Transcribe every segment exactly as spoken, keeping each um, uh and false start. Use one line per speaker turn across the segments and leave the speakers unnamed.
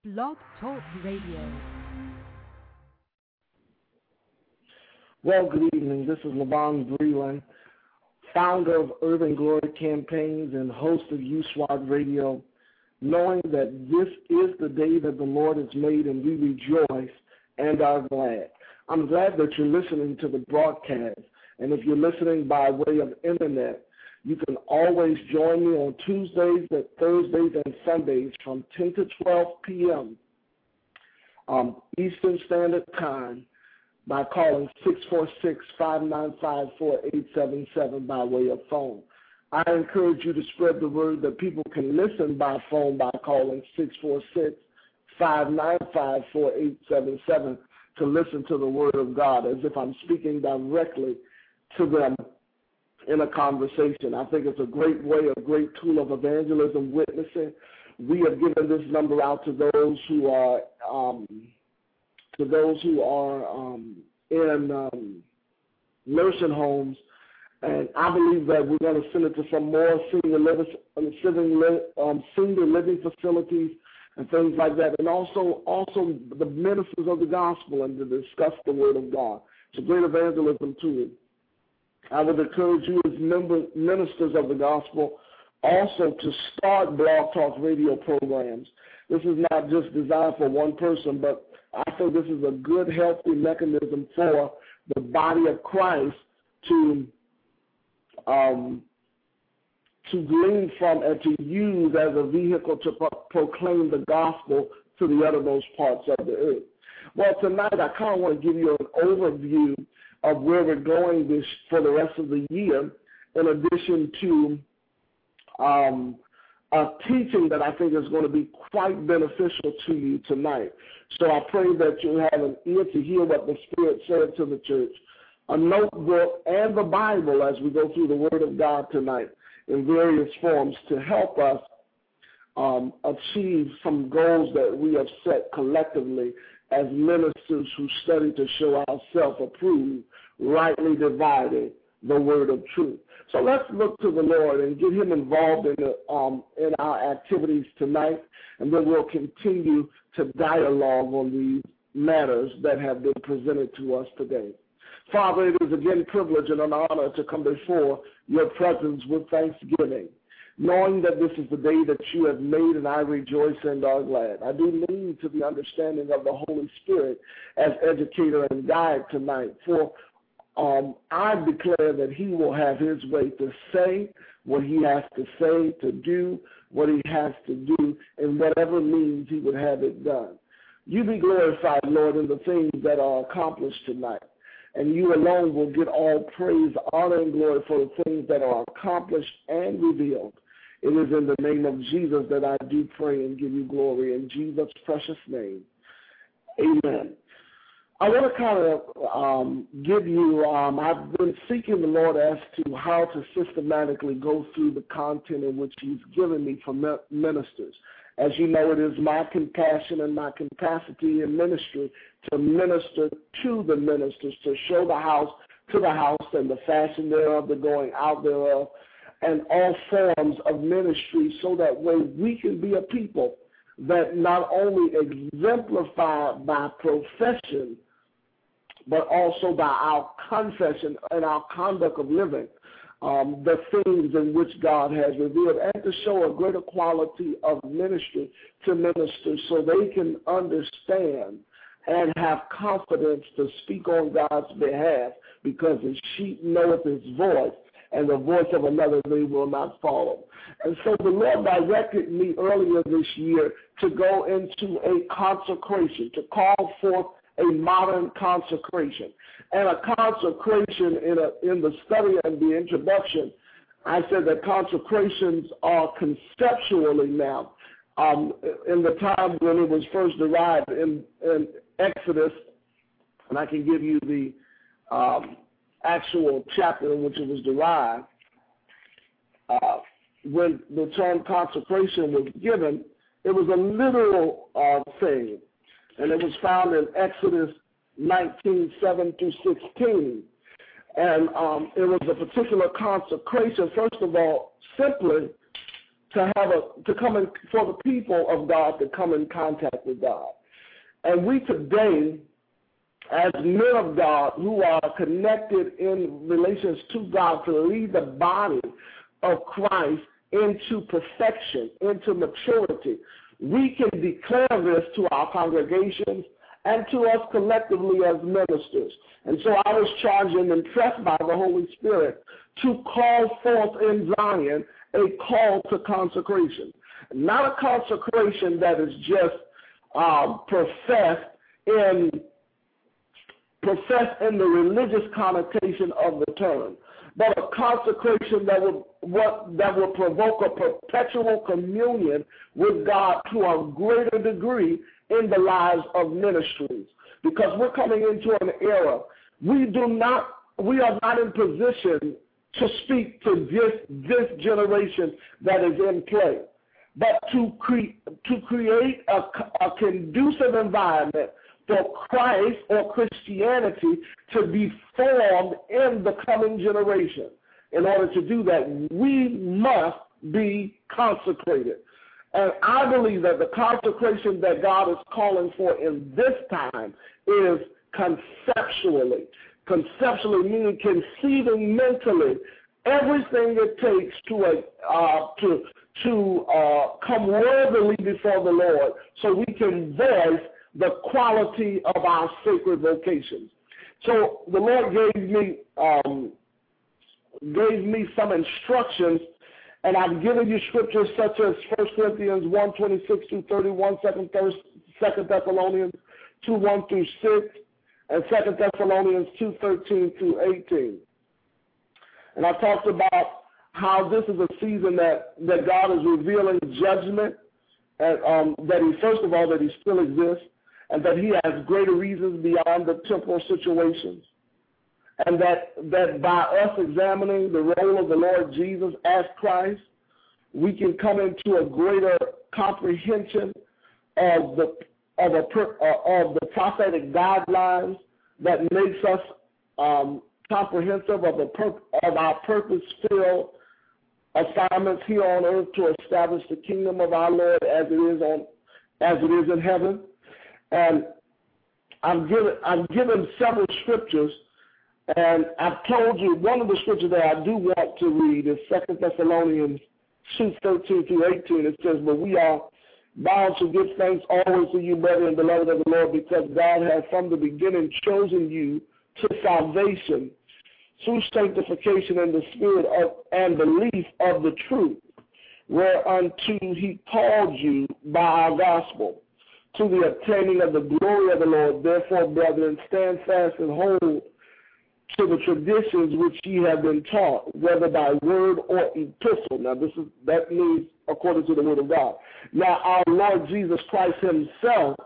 Blog Talk Radio.
Well, good evening. This is Levon Breland, founder of Urban Glory Campaigns and host of U SWAT Radio, knowing that this is the day that the Lord has made and we rejoice and are glad. I'm glad that you're listening to the broadcast, and if you're listening by way of internet, you can always join me on Tuesdays, and Thursdays, and Sundays from ten to twelve p.m. Um, Eastern Standard Time by calling six four six, five nine five, four eight seven seven by way of phone. I encourage you to spread the word that people can listen by phone by calling six four six, five nine five, four eight seven seven to listen to the word of God as if I'm speaking directly to them in a conversation. I think it's a great way, a great tool of evangelism, witnessing. We have given this number out to those who are um, to those who are um, in um, nursing homes, and I believe that we're going to send it to some more senior living, um, senior living facilities and things like that, and also also the ministers of the gospel and to discuss the word of God. It's a great evangelism tool. I would encourage you as member, ministers of the gospel also to start Blog Talk Radio programs. This is not just designed for one person, but I think this is a good, healthy mechanism for the body of Christ to um, to glean from and to use as a vehicle to pro- proclaim the gospel to the uttermost parts of the earth. Well, tonight I kind of want to give you an overview of where we're going this for the rest of the year, in addition to um, a teaching that I think is going to be quite beneficial to you tonight. So I pray that you have an ear to hear what the Spirit said to the church, a notebook, and the Bible as we go through the Word of God tonight in various forms to help us um, achieve some goals that we have set collectively as ministers who study to show ourselves approved, rightly dividing the word of truth. So let's look to the Lord and get him involved in the, um, in our activities tonight, and then we'll continue to dialogue on these matters that have been presented to us today. Father, it is again a privilege and an honor to come before your presence with thanksgiving, knowing that this is the day that you have made, and I rejoice and are glad. I do lean to the understanding of the Holy Spirit as educator and guide tonight, for um, I declare that he will have his way to say what he has to say, to do what he has to do, in whatever means he would have it done. You be glorified, Lord, in the things that are accomplished tonight, and you alone will get all praise, honor, and glory for the things that are accomplished and revealed. It is in the name of Jesus that I do pray and give you glory, in Jesus' precious name. Amen. I want to kind of um, give you, um, I've been seeking the Lord as to how to systematically go through the content in which he's given me for ministers. As you know, it is my compassion and my capacity in ministry to minister to the ministers, to show the house to the house and the fashion thereof, the going out thereof, and all forms of ministry, so that way we can be a people that not only exemplify by profession, but also by our confession and our conduct of living, um, the things in which God has revealed, and to show a greater quality of ministry to ministers so they can understand and have confidence to speak on God's behalf, because his sheep knoweth his voice, and the voice of another they will not follow. And so the Lord directed me earlier this year to go into a consecration, to call forth a modern consecration. And a consecration, in, a, in the study and the introduction, I said that consecrations are conceptually now. Um, in the time when it was first derived in, in Exodus, and I can give you the um, actual chapter in which it was derived, uh, when the term consecration was given, it was a literal uh, thing, and it was found in Exodus nineteen, seven through sixteen, and um, it was a particular consecration, first of all, simply to have a to come in for the people of God to come in contact with God. And we today, as men of God who are connected in relations to God to lead the body of Christ into perfection, into maturity, we can declare this to our congregations and to us collectively as ministers. And so I was charged and impressed by the Holy Spirit to call forth in Zion a call to consecration. Not a consecration that is just uh, professed in professed in the religious connotation of the term, but a consecration that would what that would provoke a perpetual communion with God to a greater degree in the lives of ministries. Because we're coming into an era, we do not, we are not in position to speak to this this generation that is in play, but to cre- to create a, a conducive environment for Christ or Christianity to be formed in the coming generation. In order to do that, we must be consecrated. And I believe that the consecration that God is calling for in this time is conceptually. Conceptually meaning conceiving mentally everything it takes to uh, uh, to to uh, come worthily before the Lord, so we can voice the quality of our sacred vocations. So the Lord gave me um, gave me some instructions, and I've given you scriptures such as First Corinthians one, twenty-six through thirty-one, Second Thessalonians two, one through six, and Second Thessalonians two, thirteen through eighteen. And I talked about how this is a season that, that God is revealing judgment, and um, that he, first of all, that he still exists, and that he has greater reasons beyond the temporal situations. And that, that by us examining the role of the Lord Jesus as Christ, we can come into a greater comprehension of the of, a, uh, of the prophetic guidelines that makes us um, comprehensive of, the pur- of our purpose-filled assignments here on earth to establish the kingdom of our Lord as it is on as it is in heaven. And I've given I've given several scriptures. And I've told you one of the scriptures that I do want to read is Second Thessalonians two, thirteen through eighteen. It says, "But we are bound to give thanks always to you, brethren, beloved of the Lord, because God has from the beginning chosen you to salvation through sanctification in the spirit of and belief of the truth, whereunto he called you by our gospel, to the obtaining of the glory of the Lord. Therefore, brethren, stand fast and hold to the traditions which ye have been taught, whether by word or epistle." Now, this is that means according to the word of God. "Now, our Lord Jesus Christ himself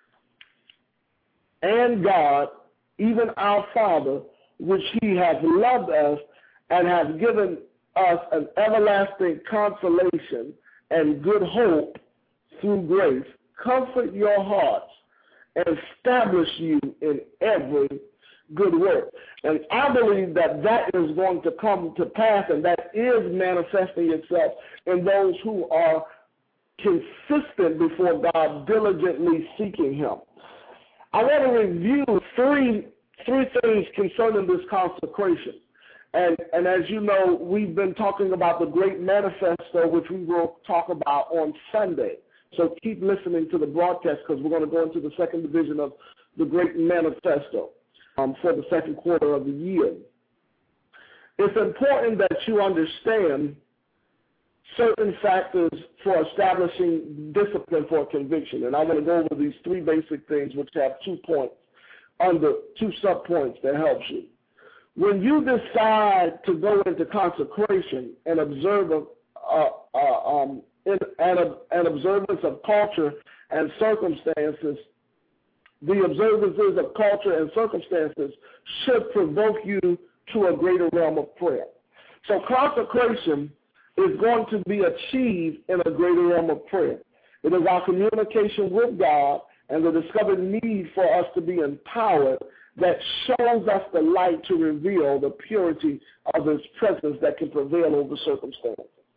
and God, even our Father, which he hath loved us and hath given us an everlasting consolation and good hope through grace, comfort your hearts and establish you in every good work." And I believe that that is going to come to pass, and that is manifesting itself in those who are consistent before God, diligently seeking him. I want to review three three things concerning this consecration. And, and as you know, we've been talking about the Great Manifesto, which we will talk about on Sunday. So keep listening to the broadcast, because we're going to go into the second division of the Great Manifesto um, for the second quarter of the year. It's important that you understand certain factors for establishing discipline for conviction. And I'm going to go over these three basic things, which have two points, under two sub-points that helps you. When you decide to go into consecration and observe a, uh, uh, um, in, an, an observance of culture and circumstances, the observances of culture and circumstances should provoke you to a greater realm of prayer. So consecration is going to be achieved in a greater realm of prayer. It is our communication with God and the discovered need for us to be empowered that shows us the light to reveal the purity of his presence that can prevail over circumstances.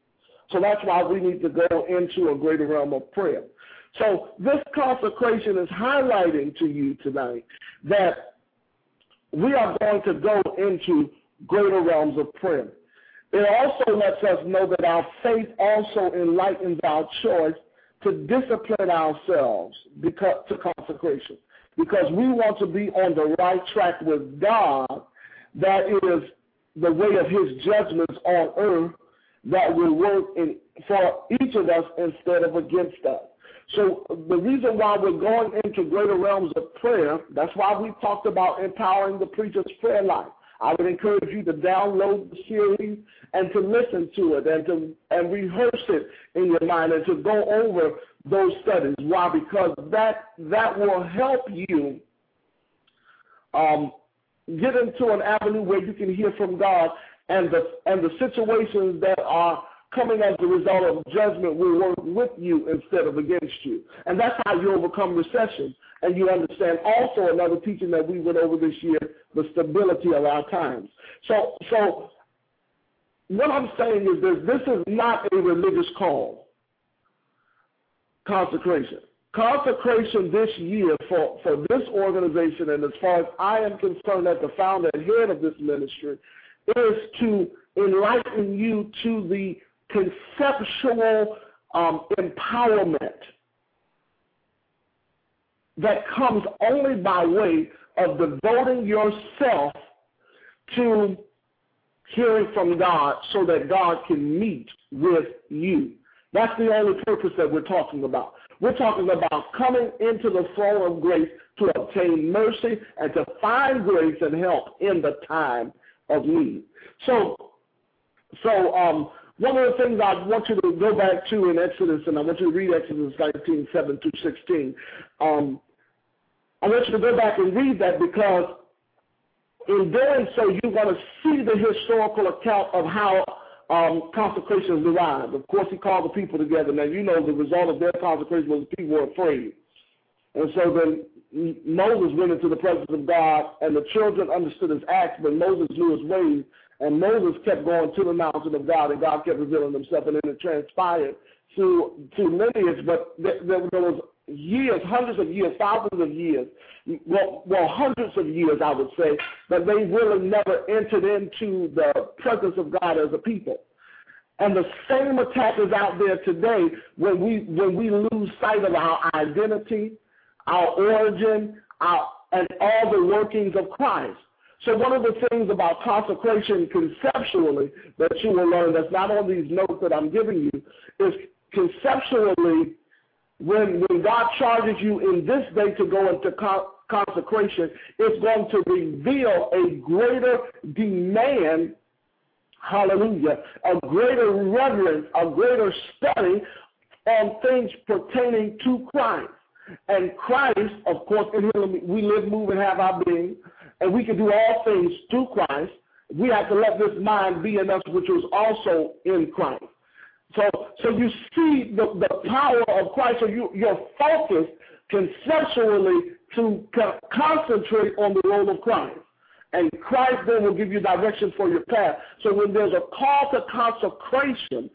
So that's why we need to go into a greater realm of prayer. So this consecration is highlighting to you tonight that we are going to go into greater realms of prayer. It also lets us know that our faith also enlightens our choice to discipline ourselves because, to consecration, because we want to be on the right track with God. That is the way of his judgments on earth that will work in, for each of us instead of against us. So the reason why we're going into greater realms of prayer, that's why we talked about empowering the preacher's prayer life. I would encourage you to download the series and to listen to it and to and rehearse it in your mind and to go over those studies. Why? Because that that will help you um, get into an avenue where you can hear from God, and the and the situations that are coming as a result of judgment will work with you instead of against you. And that's how you overcome recession. And you understand also another teaching that we went over this year, the stability of our times. So, so what I'm saying is this, this is not a religious call, consecration. Consecration this year for, for this organization, and as far as I am concerned as the founder and head of this ministry, is to enlighten you to the conceptual um, empowerment that comes only by way of devoting yourself to hearing from God so that God can meet with you. That's the only purpose that we're talking about. We're talking about coming into the throne of grace to obtain mercy and to find grace and help in the time of need. So, so um, one of the things I want you to go back to in Exodus, and I want you to read Exodus nineteen, seven through sixteen. Um, I want you to go back and read that, because in doing so, you're going to see the historical account of how um, consecration is derived. Of course, he called the people together. Now, you know the result of their consecration was the people were afraid. And so then Moses went into the presence of God, and the children understood his acts, but Moses knew his ways. And Moses kept going to the mountain of God, and God kept revealing himself, and then it transpired through, through lineage. But there, there was years, hundreds of years, thousands of years, well, well, hundreds of years, I would say, but they really never entered into the presence of God as a people. And the same attack is out there today when we when we lose sight of our identity, our origin, our, and all the workings of Christ. So one of the things about consecration conceptually that you will learn that's not on these notes that I'm giving you is conceptually when, when God charges you in this day to go into con- consecration, it's going to reveal a greater demand, hallelujah, a greater reverence, a greater study on things pertaining to Christ. And Christ, of course, in him we live, move, and have our being, and we can do all things through Christ. We have to let this mind be in us, which was also in Christ. So, so you see the, the power of Christ. So you, you're focused conceptually to co- concentrate on the role of Christ. And Christ then will give you direction for your path. So when there's a call to consecration,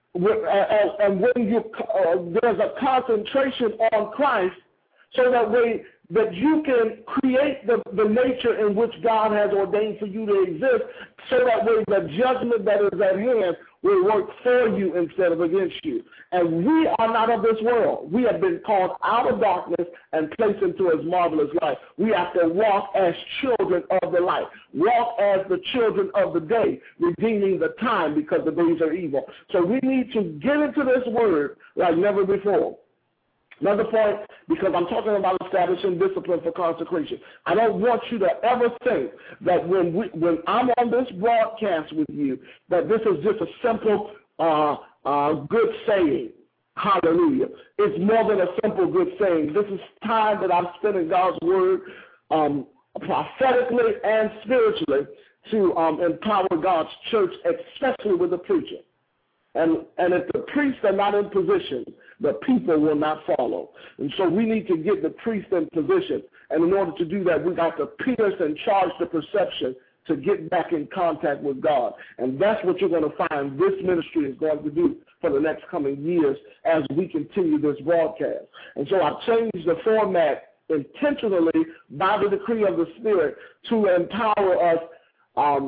and when you uh, there's a concentration on Christ, so that way that you can create the, the nature in which God has ordained for you to exist, so that way the judgment that is at hand will work for you instead of against you. And we are not of this world. We have been called out of darkness and placed into his marvelous light. We have to walk as children of the light. Walk as the children of the day, redeeming the time because the days are evil. So we need to get into this word like never before. Another point, because I'm talking about establishing discipline for consecration. I don't want you to ever think that when we, when I'm on this broadcast with you, that this is just a simple uh, uh, good saying. Hallelujah. It's more than a simple good saying. This is time that I've spent in God's word um, prophetically and spiritually to um, empower God's church, especially with the preacher. And, and if the priests are not in position, the people will not follow. And so we need to get the priest in position. And in order to do that, we got to pierce and charge the perception to get back in contact with God. And that's what you're going to find this ministry is going to do for the next coming years as we continue this broadcast. And so I've changed the format intentionally by the decree of the Spirit to empower us um,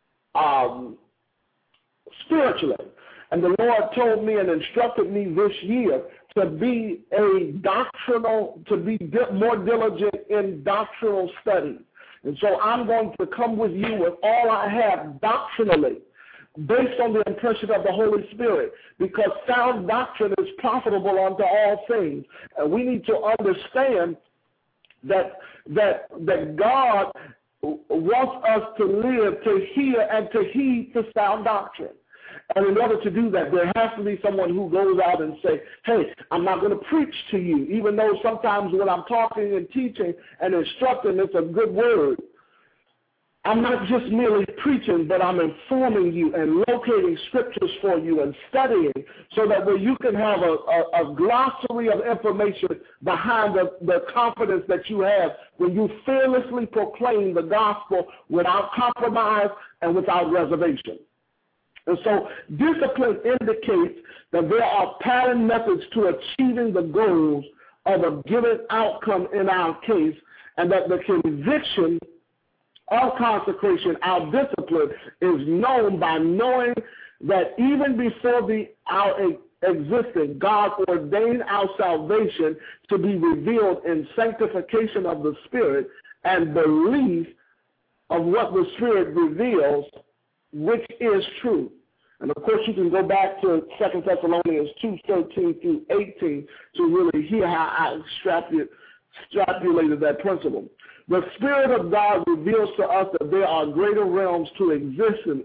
um, spiritually. And the Lord told me and instructed me this year to be a doctrinal, to be di- more diligent in doctrinal study. And so I'm going to come with you with all I have doctrinally, based on the impression of the Holy Spirit, because sound doctrine is profitable unto all things. And we need to understand that that that God wants us to live, to hear, and to heed to sound doctrine. And in order to do that, there has to be someone who goes out and say, hey, I'm not going to preach to you, even though sometimes when I'm talking and teaching and instructing, it's a good word. I'm not just merely preaching, but I'm informing you and locating scriptures for you and studying so that way you can have a, a, a glossary of information behind the, the confidence that you have when you fearlessly proclaim the gospel without compromise and without reservation. And so discipline indicates that there are pattern methods to achieving the goals of a given outcome in our case, and that the conviction of consecration, our discipline, is known by knowing that even before the our existing, God ordained our salvation to be revealed in sanctification of the Spirit and belief of what the Spirit reveals, which is true. And of course, you can go back to Second Thessalonians two, thirteen through eighteen to really hear how I extrapolated that principle. The Spirit of God reveals to us that there are greater realms to existing,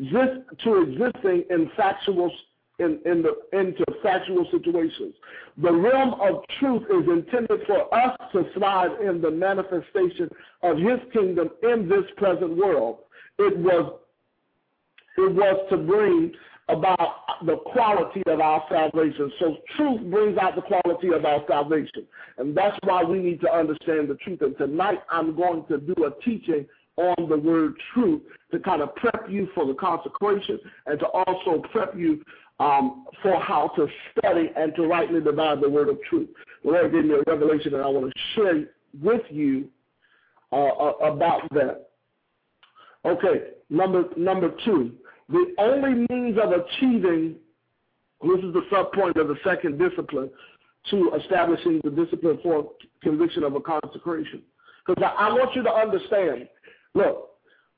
to existing in factual, in, in the, into factual situations. The realm of truth is intended for us to thrive in the manifestation of His kingdom in this present world. It was, it was to bring about the quality of our salvation. So truth brings out the quality of our salvation. And that's why we need to understand the truth. And tonight I'm going to do a teaching on the word truth to kind of prep you for the consecration and to also prep you um, for how to study and to rightly divide the word of truth. The Lord gave me a revelation and I want to share with you uh, about that. Okay, number number two. The only means of achieving, this is the sub-point of the second discipline, to establishing the discipline for conviction of a consecration. Because I, I want you to understand, look,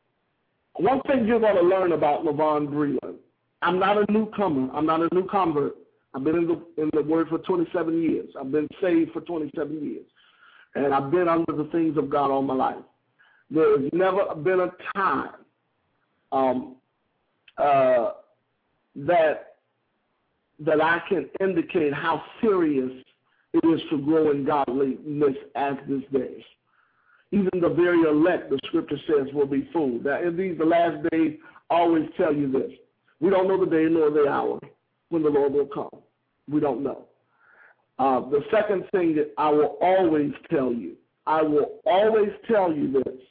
one thing you're going to learn about LaVon Breland, I'm not a newcomer. I'm not a new convert. I've been in the, in the Word for twenty-seven years. I've been saved for twenty-seven years. And I've been under the things of God all my life. There has never been a time um, Uh, that that I can indicate how serious it is to grow in godliness as this day. Even the very elect, the scripture says, will be fooled. Now, in these the last days, I always tell you this. We don't know the day nor the hour when the Lord will come. We don't know. Uh, the second thing that I will always tell you, I will always tell you this,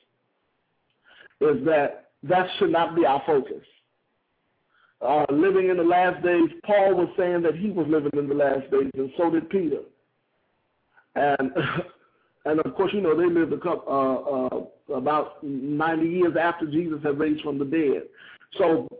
is that that should not be our focus. Uh, living in the last days, Paul was saying that he was living in the last days, and so did Peter. And, and of course, you know, they lived a couple, uh, uh, about ninety years after Jesus had raised from the dead. So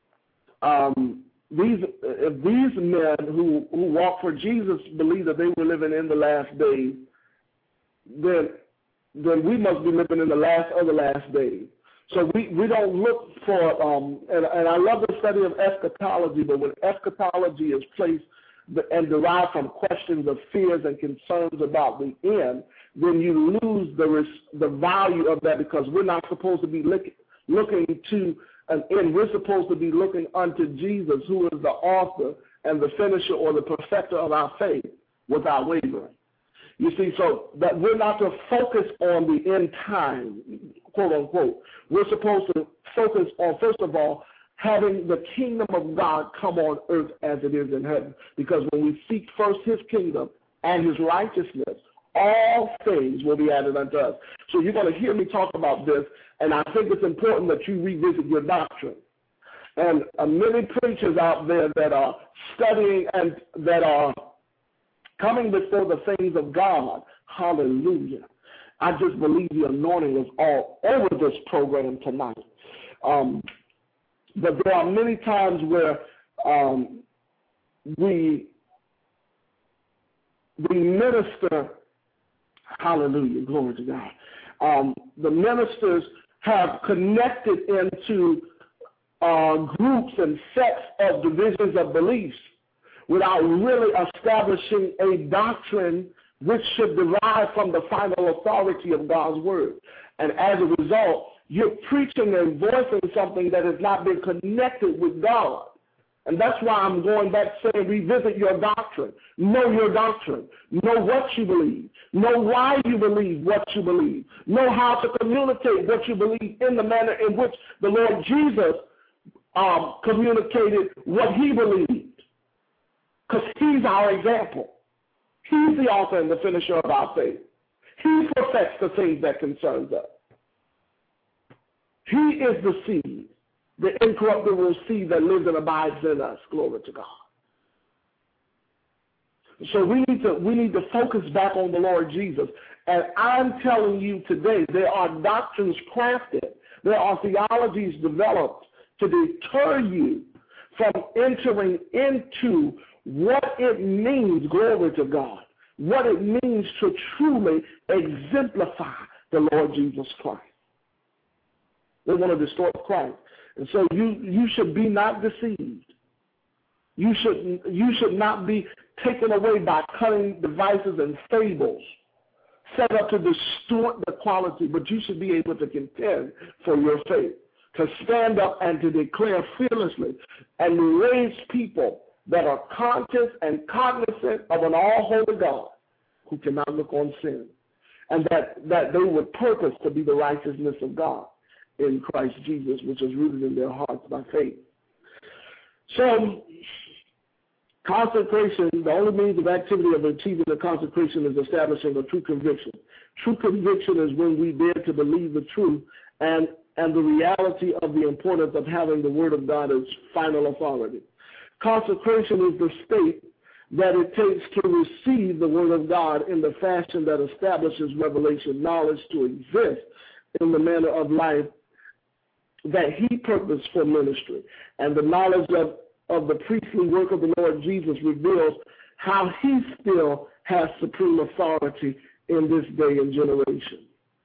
um, these, if these men who, who walk for Jesus believe that they were living in the last days, then, then we must be living in the last of the last days. So we, we don't look for, um, and, and I love the study of eschatology, but when eschatology is placed and derived from questions of fears and concerns about the end, then you lose the the value of that, because we're not supposed to be look, looking to an end. We're supposed to be looking unto Jesus, who is the author and the finisher or the perfecter of our faith without wavering. You see, so that we're not to focus on the end time, quote unquote. We're supposed to focus on, first of all, having the kingdom of God come on earth as it is in heaven. Because when we seek first His kingdom and His righteousness, all things will be added unto us. So you're going to hear me talk about this, and I think it's important that you revisit your doctrine. And uh, many preachers out there that are studying and that are coming before the things of God, hallelujah. I just believe the anointing is all over this program tonight. Um, but there are many times where um, we we minister, hallelujah, glory to God. Um, the ministers have connected into uh, groups and sets of divisions of beliefs without really establishing a doctrine which should derive from the final authority of God's word. And as a result, you're preaching and voicing something that has not been connected with God. And that's why I'm going back saying revisit your doctrine. Know your doctrine. Know what you believe. Know why you believe what you believe. Know how to communicate what you believe in the manner in which the Lord Jesus um, communicated what he believed. Because he's our example. He's the author and the finisher of our faith. He perfects the things that concerns us. He is the seed, the incorruptible seed that lives and abides in us. Glory to God. So we need to we need to focus back on the Lord Jesus. And I'm telling you today, there are doctrines crafted, there are theologies developed to deter you from entering into what it means, glory to God, what it means to truly exemplify the Lord Jesus Christ. They want to distort Christ. And so you, you should be not deceived. You should, you should not be taken away by cunning devices and fables set up to distort the quality, but you should be able to contend for your faith, to stand up and to declare fearlessly and raise people that are conscious and cognizant of an all-holy God who cannot look on sin, and that, that they would purpose to be the righteousness of God in Christ Jesus, which is rooted in their hearts by faith. So, consecration, the only means of activity of achieving the consecration is establishing a true conviction. True conviction is when we dare to believe the truth and, and the reality of the importance of having the Word of God as final authority. Consecration is the state that it takes to receive the Word of God in the fashion that establishes revelation knowledge to exist in the manner of life that he purposed for ministry. And the knowledge of, of the priestly work of the Lord Jesus reveals how he still has supreme authority in this day and generation.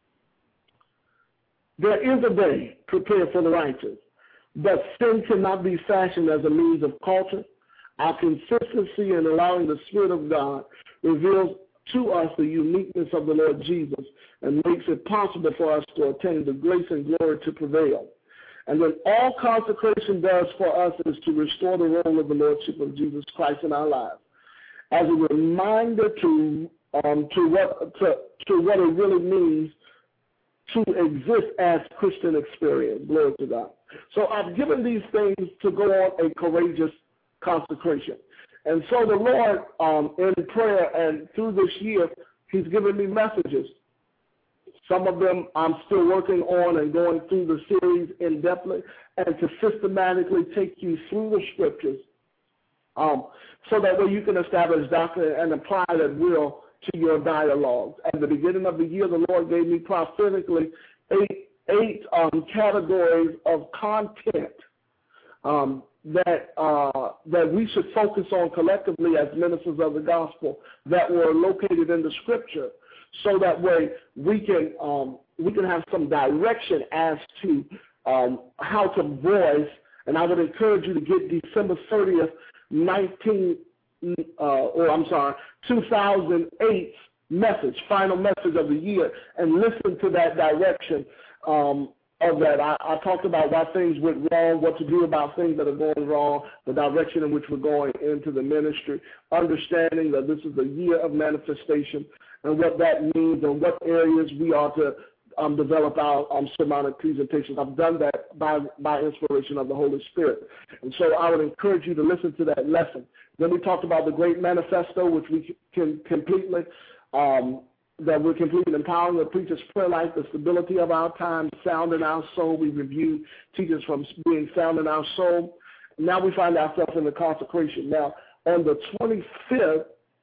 There is a day prepared for the righteous, but sin cannot be fashioned as a means of culture. Our consistency in allowing the Spirit of God reveals to us the uniqueness of the Lord Jesus and makes it possible for us to attain the grace and glory to prevail. And then all consecration does for us is to restore the role of the Lordship of Jesus Christ in our lives, as a reminder to um, to what to, to what it really means to exist as Christian experience. Glory to God. So I've given these things to go on a courageous consecration. And so the Lord, um, in prayer and through this year, he's given me messages. Some of them I'm still working on and going through the series in-depthly, and to systematically take you through the scriptures um, so that way you can establish doctrine and apply that will to your dialogues. At the beginning of the year, the Lord gave me prophetically eight, eight um, categories of content um, that uh, that we should focus on collectively as ministers of the gospel that were located in the scripture, so that way we can um, we can have some direction as to um, how to voice. And I would encourage you to get December thirtieth, nineteen, uh, or I'm sorry, two thousand eight message, final message of the year, and listen to that direction. Um, Of that, I, I talked about why things went wrong, what to do about things that are going wrong, the direction in which we're going into the ministry, understanding that this is a year of manifestation and what that means and what areas we are to um, develop our um, sermonic presentations. I've done that by, by inspiration of the Holy Spirit. And so I would encourage you to listen to that lesson. Then we talked about the Great Manifesto, which we can completely um, that we're completing empowering the preacher's prayer life, the stability of our time, sound in our soul. We reviewed teachers from being sound in our soul. Now we find ourselves in the consecration. Now, on the twenty-fifth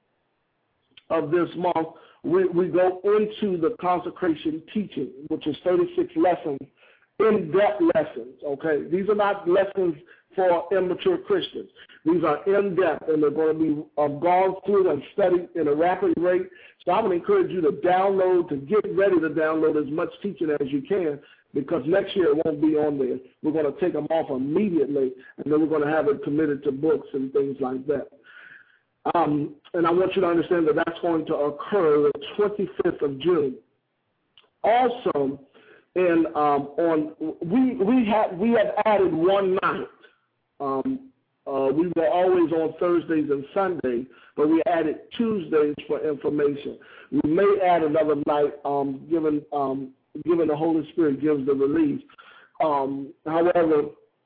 of this month, we, we go into the consecration teaching, which is thirty-six lessons, in-depth lessons, okay? These are not lessons for immature Christians. These are in-depth, and they're going to be uh, gone through and studied in a rapid rate. So I would encourage you to download, to get ready to download as much teaching as you can, because next year it won't be on there. We're going to take them off immediately, and then we're going to have it committed to books and things like that. Um, and I want you to understand that that's going to occur the twenty-fifth of June. Also, in um, on we we have we have added one night. Um, uh, we were always on Thursdays and Sundays, but we added Tuesdays for information. We may add another night, um, given um, given the Holy Spirit gives the release. Um, however,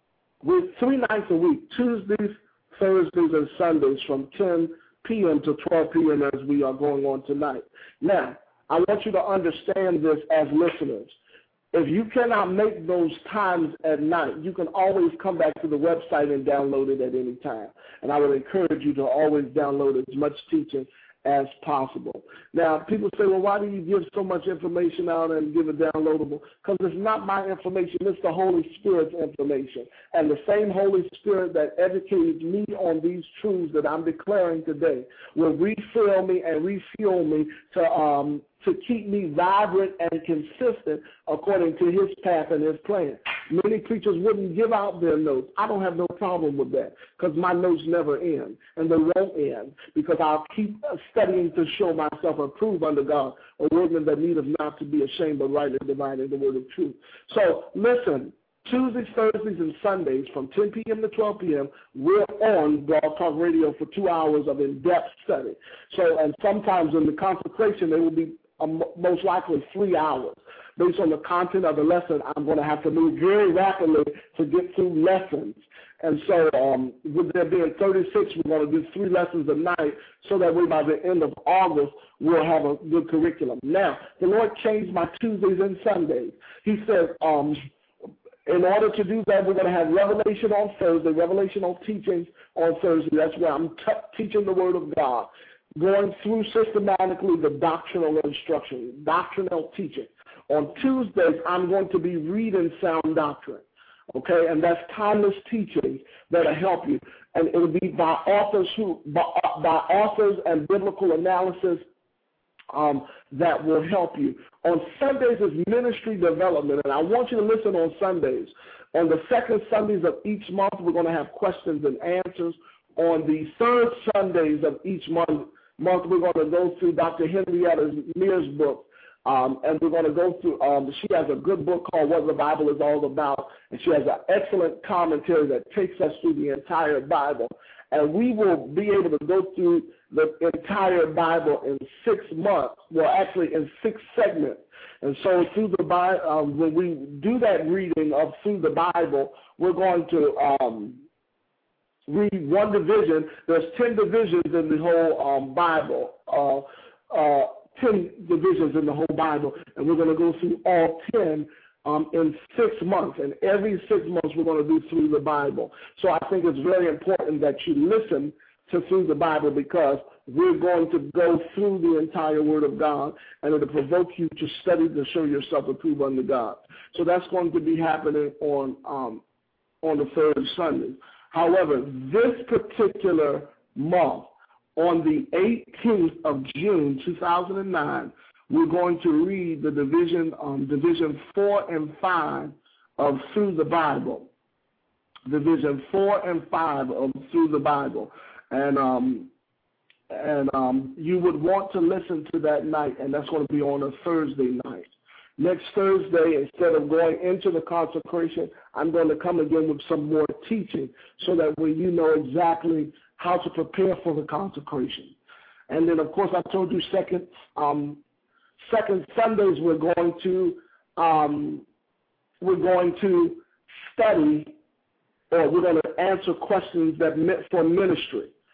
with three nights a week, Tuesdays, Thursdays, and Sundays from ten p.m. to twelve p.m. as we are going on tonight. Now, I want you to understand this as listeners. If you cannot make those times at night, you can always come back to the website and download it at any time. And I would encourage you to always download as much teaching as possible. Now, people say, well, why do you give so much information out and give it downloadable? Because it's not my information. It's the Holy Spirit's information. And the same Holy Spirit that educated me on these truths that I'm declaring today will refill me and refuel me to um, to keep me vibrant and consistent according to his path and his plan. Many preachers wouldn't give out their notes. I don't have no problem with that because my notes never end, and they won't end because I'll keep studying to show myself approved unto God, a workman that needeth not to be ashamed but rightly dividing the word of truth. So listen, Tuesdays, Thursdays, and Sundays from ten p.m. to twelve p.m., we're on Blog Talk Radio for two hours of in-depth study. So, and sometimes in the consecration, there will be um, most likely three hours. Based on the content of the lesson, I'm going to have to move very rapidly to get through lessons. And so um, with there being thirty-six, we're going to do three lessons a night so that way by the end of August, we'll have a good curriculum. Now, the Lord changed my Tuesdays and Sundays. He said, um, in order to do that, we're going to have revelation on Thursday, revelational teachings on Thursday. That's where I'm t- teaching the Word of God, going through systematically the doctrinal instruction, doctrinal teaching. On Tuesdays, I'm going to be reading sound doctrine, okay? And that's timeless teaching that'll help you. And it will be by authors who, by, by authors and biblical analysis um, that will help you. On Sundays is ministry development, and I want you to listen on Sundays. On the second Sundays of each month, we're going to have questions and answers. On the third Sundays of each month, month we're going to go through Doctor Henrietta Mears' book. Um, and we're going to go through, um, she has a good book called What the Bible is All About, and she has an excellent commentary that takes us through the entire Bible. And we will be able to go through the entire Bible in six months, well, actually in six segments. And so through the Bible, um, when we do that reading of through the Bible, we're going to um, read one division. There's ten divisions in the whole um, Bible. Uh, uh, ten divisions in the whole Bible, and we're going to go through all ten um, in six months. And every six months we're going to do through the Bible. So I think it's very important that you listen to Through the Bible because we're going to go through the entire Word of God, and it'll provoke you to study to show yourself approved unto God. So that's going to be happening on um, on the third Sunday. However, this particular month, on the eighteenth of June, two thousand nine, we're going to read the division, um, division four and five of Through the Bible. Division four and five of Through the Bible. And um, and um, you would want to listen to that night, and that's going to be on a Thursday night. Next Thursday, instead of going into the consecration, I'm going to come again with some more teaching so that way you know exactly how to prepare for the consecration. And then, of course, I told you second um, second Sundays we're going to um, we're going to study, or we're going to answer questions that meant for ministry.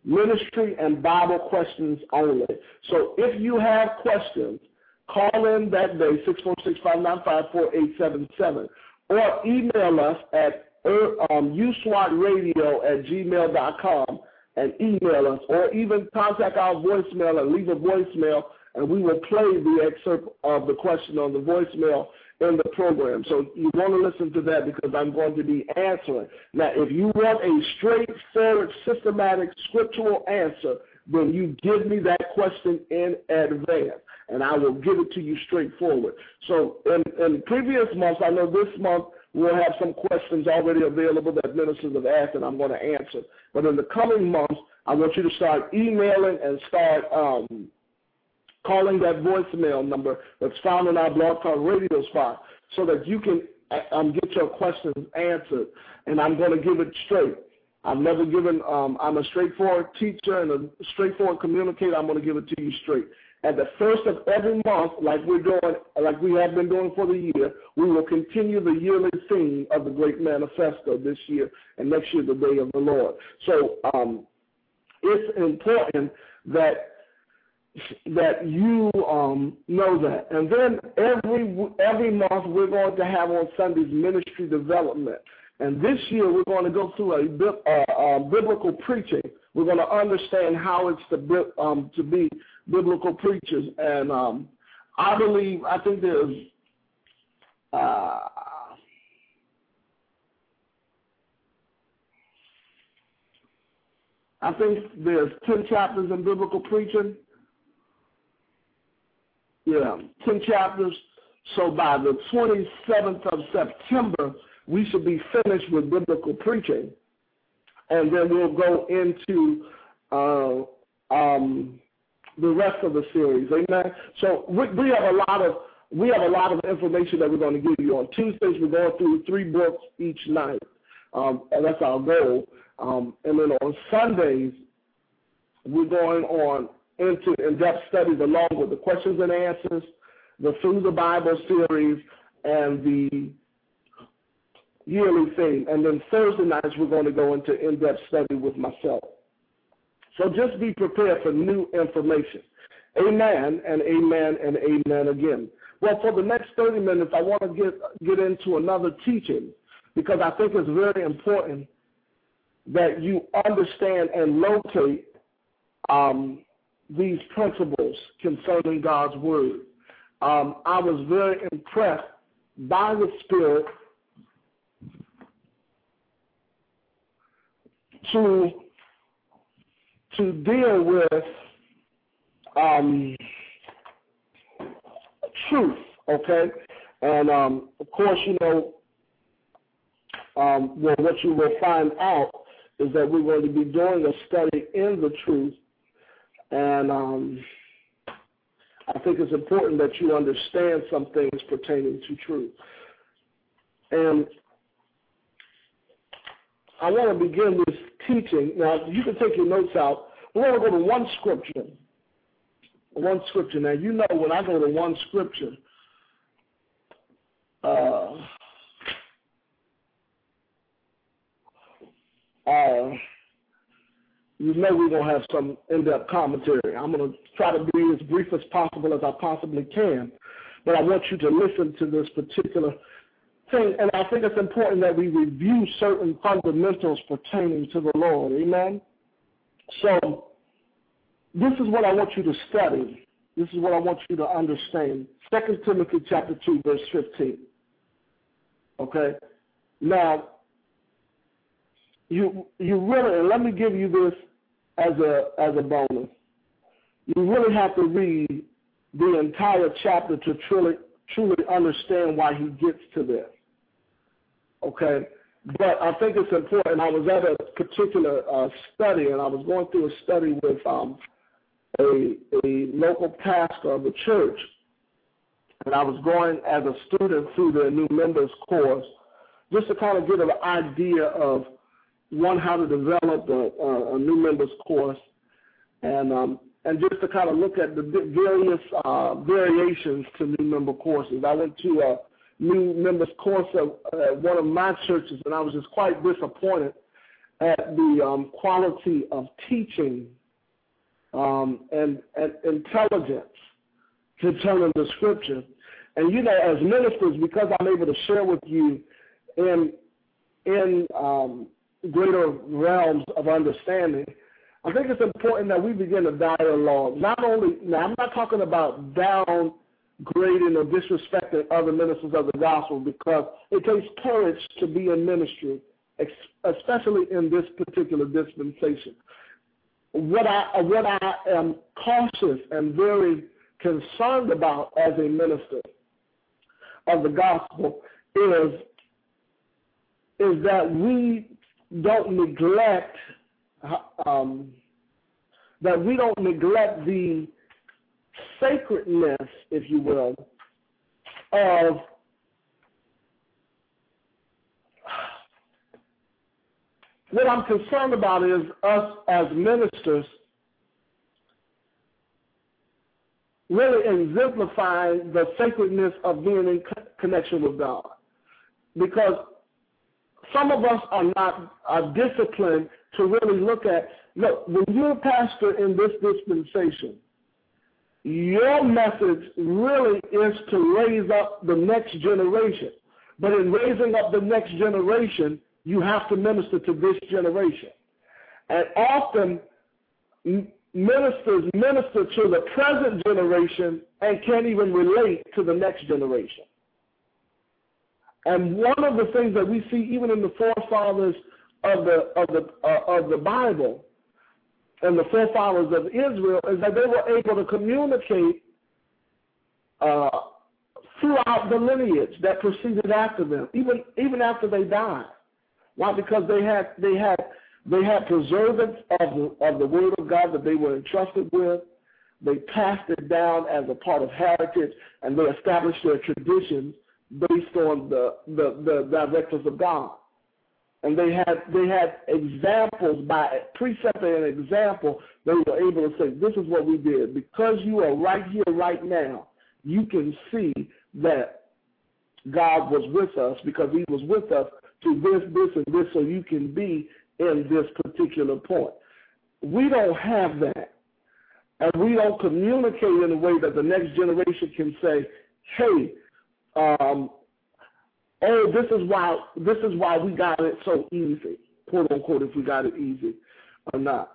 ministry and Bible questions only. So if you have questions, call in that day, six four six, five nine five, four eight seven seven, or email us at um, u swat radio at gmail dot com and email us, or even contact our voicemail and leave a voicemail, and we will play the excerpt of the question on the voicemail in the program. So you want to listen to that because I'm going to be answering. Now, if you want a straightforward, systematic, scriptural answer, then you give me that question in advance, and I will give it to you straightforward. So in, in previous months, I know this month we'll have some questions already available that ministers have asked, and I'm going to answer. But in the coming months, I want you to start emailing and start um, calling that voicemail number that's found in our Blog Talk Radio spot so that you can um, get your questions answered, and I'm going to give it straight. I've never given, um, I'm a straightforward teacher and a straightforward communicator. I'm going to give it to you straight. At the first of every month, like we're doing, like we have been doing for the year, we will continue the yearly theme of the Great Manifesto this year, and next year the Day of the Lord. So um, it's important that that you um, know that. And then every every month we're going to have on Sundays ministry development. And this year we're going to go through a uh, uh, biblical preaching. We're going to understand how it's to, um, to be biblical preachers. And um, I believe, I think there's, uh, I think there's ten chapters in biblical preaching. Yeah, ten chapters. So by the twenty-seventh of September, we should be finished with biblical preaching. And then we'll go into uh, um, the rest of the series. Amen. So we, we have a lot of we have a lot of information that we're going to give you. On Tuesdays, we're going through three books each night, um, and that's our goal. Um, and then on Sundays, we're going on into in-depth studies along with the questions and answers, the Through the Bible series, and the yearly theme. And then Thursday nights, we're going to go into in-depth study with myself. So just be prepared for new information. Amen and amen and amen again. Well, for the next thirty minutes, I want to get, get into another teaching because I think it's very important that you understand and locate um, these principles concerning God's Word. Um, I was very impressed by the Spirit to to deal with um, truth, okay? And, um, of course, you know, um, well, what you will find out is that we're going to be doing a study in the truth, and um, I think it's important that you understand some things pertaining to truth. And I want to begin this teaching. Now, you can take your notes out. We're going to go to one scripture. One scripture. Now, you know when I go to one scripture, uh, uh, you know we're going to have some in-depth commentary. I'm going to try to be as brief as possible as I possibly can, but I want you to listen to this particular thing, and I think it's important that we review certain fundamentals pertaining to the Lord. Amen? So this is what I want you to study. This is what I want you to understand. Second Timothy chapter two, verse fifteen. Okay? Now, you you really, and let me give you this as a as a bonus. You really have to read the entire chapter to truly truly understand why he gets to this. Okay? But I think it's important. I was at a particular uh, study, and I was going through a study with um, a, a local pastor of the church, and I was going as a student through the new members course just to kind of get an idea of, one, how to develop a, a, a new members course, and um, and just to kind of look at the various uh, variations to new member courses. I went to a new members course at uh, one of my churches, and I was just quite disappointed at the um, quality of teaching um, and, and intelligence concerning the Scripture. And, you know, as ministers, because I'm able to share with you in, in um, greater realms of understanding, I think it's important that we begin a dialogue. Not only, now I'm not talking about downgrading or disrespecting other ministers of the gospel, because it takes courage to be in ministry, especially in this particular dispensation. What I, what I am cautious and very concerned about as a minister of the gospel is, is that we don't neglect um, that we don't neglect the sacredness, if you will, of what I'm concerned about is us as ministers really exemplifying the sacredness of being in connection with God. Because some of us are not are disciplined to really look at, look, when you're a pastor in this dispensation, your message really is to raise up the next generation. But in raising up the next generation, you have to minister to this generation. And often, ministers minister to the present generation and can't even relate to the next generation. And one of the things that we see even in the forefathers of the of the uh, of the Bible and the forefathers of Israel is that they were able to communicate uh, throughout the lineage that proceeded after them, even even after they died. Why? Because they had they had they had preservance of the of the Word of God that they were entrusted with. They passed it down as a part of heritage, and they established their traditions based on the, the, the directives of God. And they had they had examples, by precept and example, they were able to say, this is what we did. Because you are right here, right now, you can see that God was with us because he was with us to this, this, and this, so you can be in this particular point. We don't have that. And we don't communicate in a way that the next generation can say, hey, Um, oh, this is why this is why we got it so easy, quote unquote, if we got it easy or not.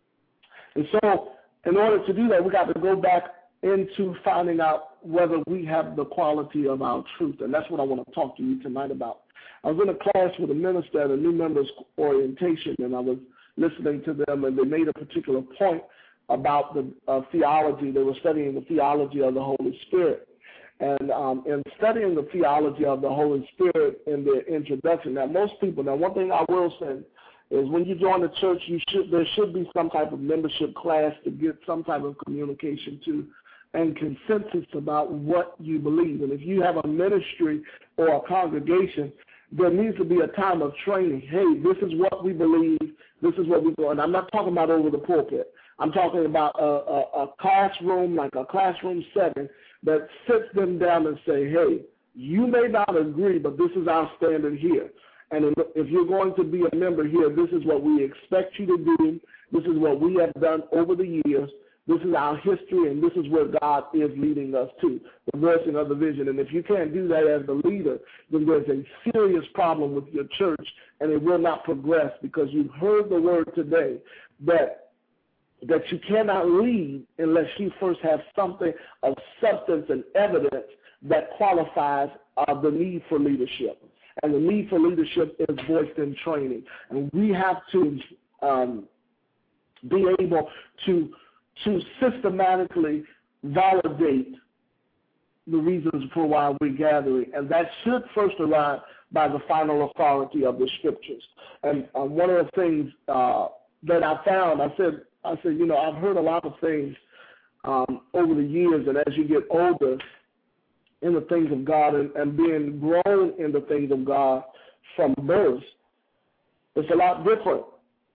And so, in order to do that, we got to go back into finding out whether we have the quality of our truth, and that's what I want to talk to you tonight about. I was in a class with a minister at a new members orientation, and I was listening to them, and they made a particular point about the uh, theology. They were studying the theology of the Holy Spirit. And um, in studying the theology of the Holy Spirit in their introduction, now most people, now one thing I will say is when you join the church, you should there should be some type of membership class to get some type of communication to and consensus about what you believe. And if you have a ministry or a congregation, there needs to be a time of training. Hey, this is what we believe. This is what we go. And I'm not talking about over the pulpit. I'm talking about a, a, a classroom, like a classroom setting, that sits them down and say, hey, you may not agree, but this is our standard here. And if you're going to be a member here, this is what we expect you to do. This is what we have done over the years. This is our history, and this is where God is leading us to, the versing of the vision. And if you can't do that as the leader, then there's a serious problem with your church, and it will not progress because you've heard the word today that that you cannot lead unless you first have something of substance and evidence that qualifies uh, the need for leadership. And the need for leadership is voiced in training. And we have to um, be able to, to systematically validate the reasons for why we're gathering. And that should first arrive by the final authority of the Scriptures. And uh, one of the things uh, that I found, I said, I said, you know, I've heard a lot of things um, over the years, and as you get older in the things of God and, and being grown in the things of God from birth, it's a lot different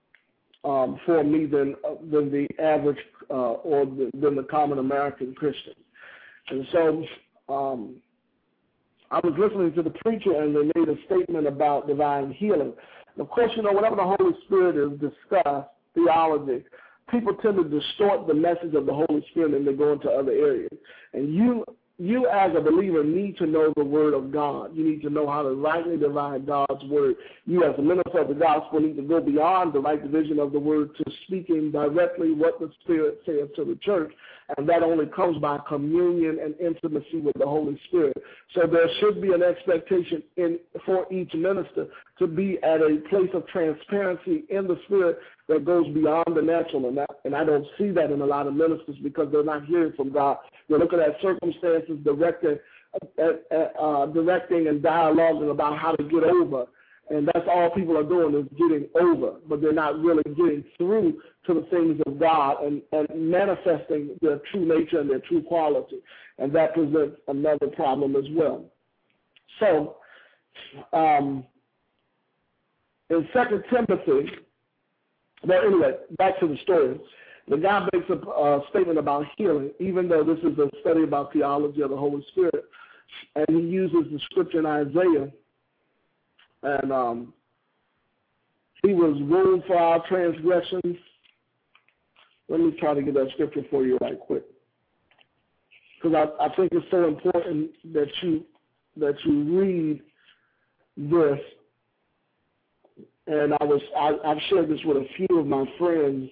um, for me than uh, than the average uh, or the, than the common American Christian. And so um, I was listening to the preacher, and they made a statement about divine healing. Of course, you know, whenever the Holy Spirit is discussed, theology, people tend to distort the message of the Holy Spirit and they go into other areas. And you, you as a believer need to know the Word of God. You need to know how to rightly divide God's Word. You as a minister of the gospel need to go beyond the right division of the Word to speaking directly what the Spirit says to the church. And that only comes by communion and intimacy with the Holy Spirit. So there should be an expectation in for each minister to be at a place of transparency in the Spirit that goes beyond the natural. And, that, and I don't see that in a lot of ministers because they're not hearing from God. They're looking at circumstances, directing, uh, uh, directing and dialoguing about how to get over. And that's all people are doing is getting over, but they're not really getting through to the things of God and, and manifesting their true nature and their true quality. And that presents another problem as well. So, um, in Second Timothy, well, anyway, back to the story. The guy makes a uh, statement about healing, even though this is a study about theology of the Holy Spirit. And he uses the scripture in Isaiah. And um, he was wounded for our transgressions. Let me try to get that scripture for you right quick, because I, I think it's so important that you that you read this. And I was I, I've shared this with a few of my friends.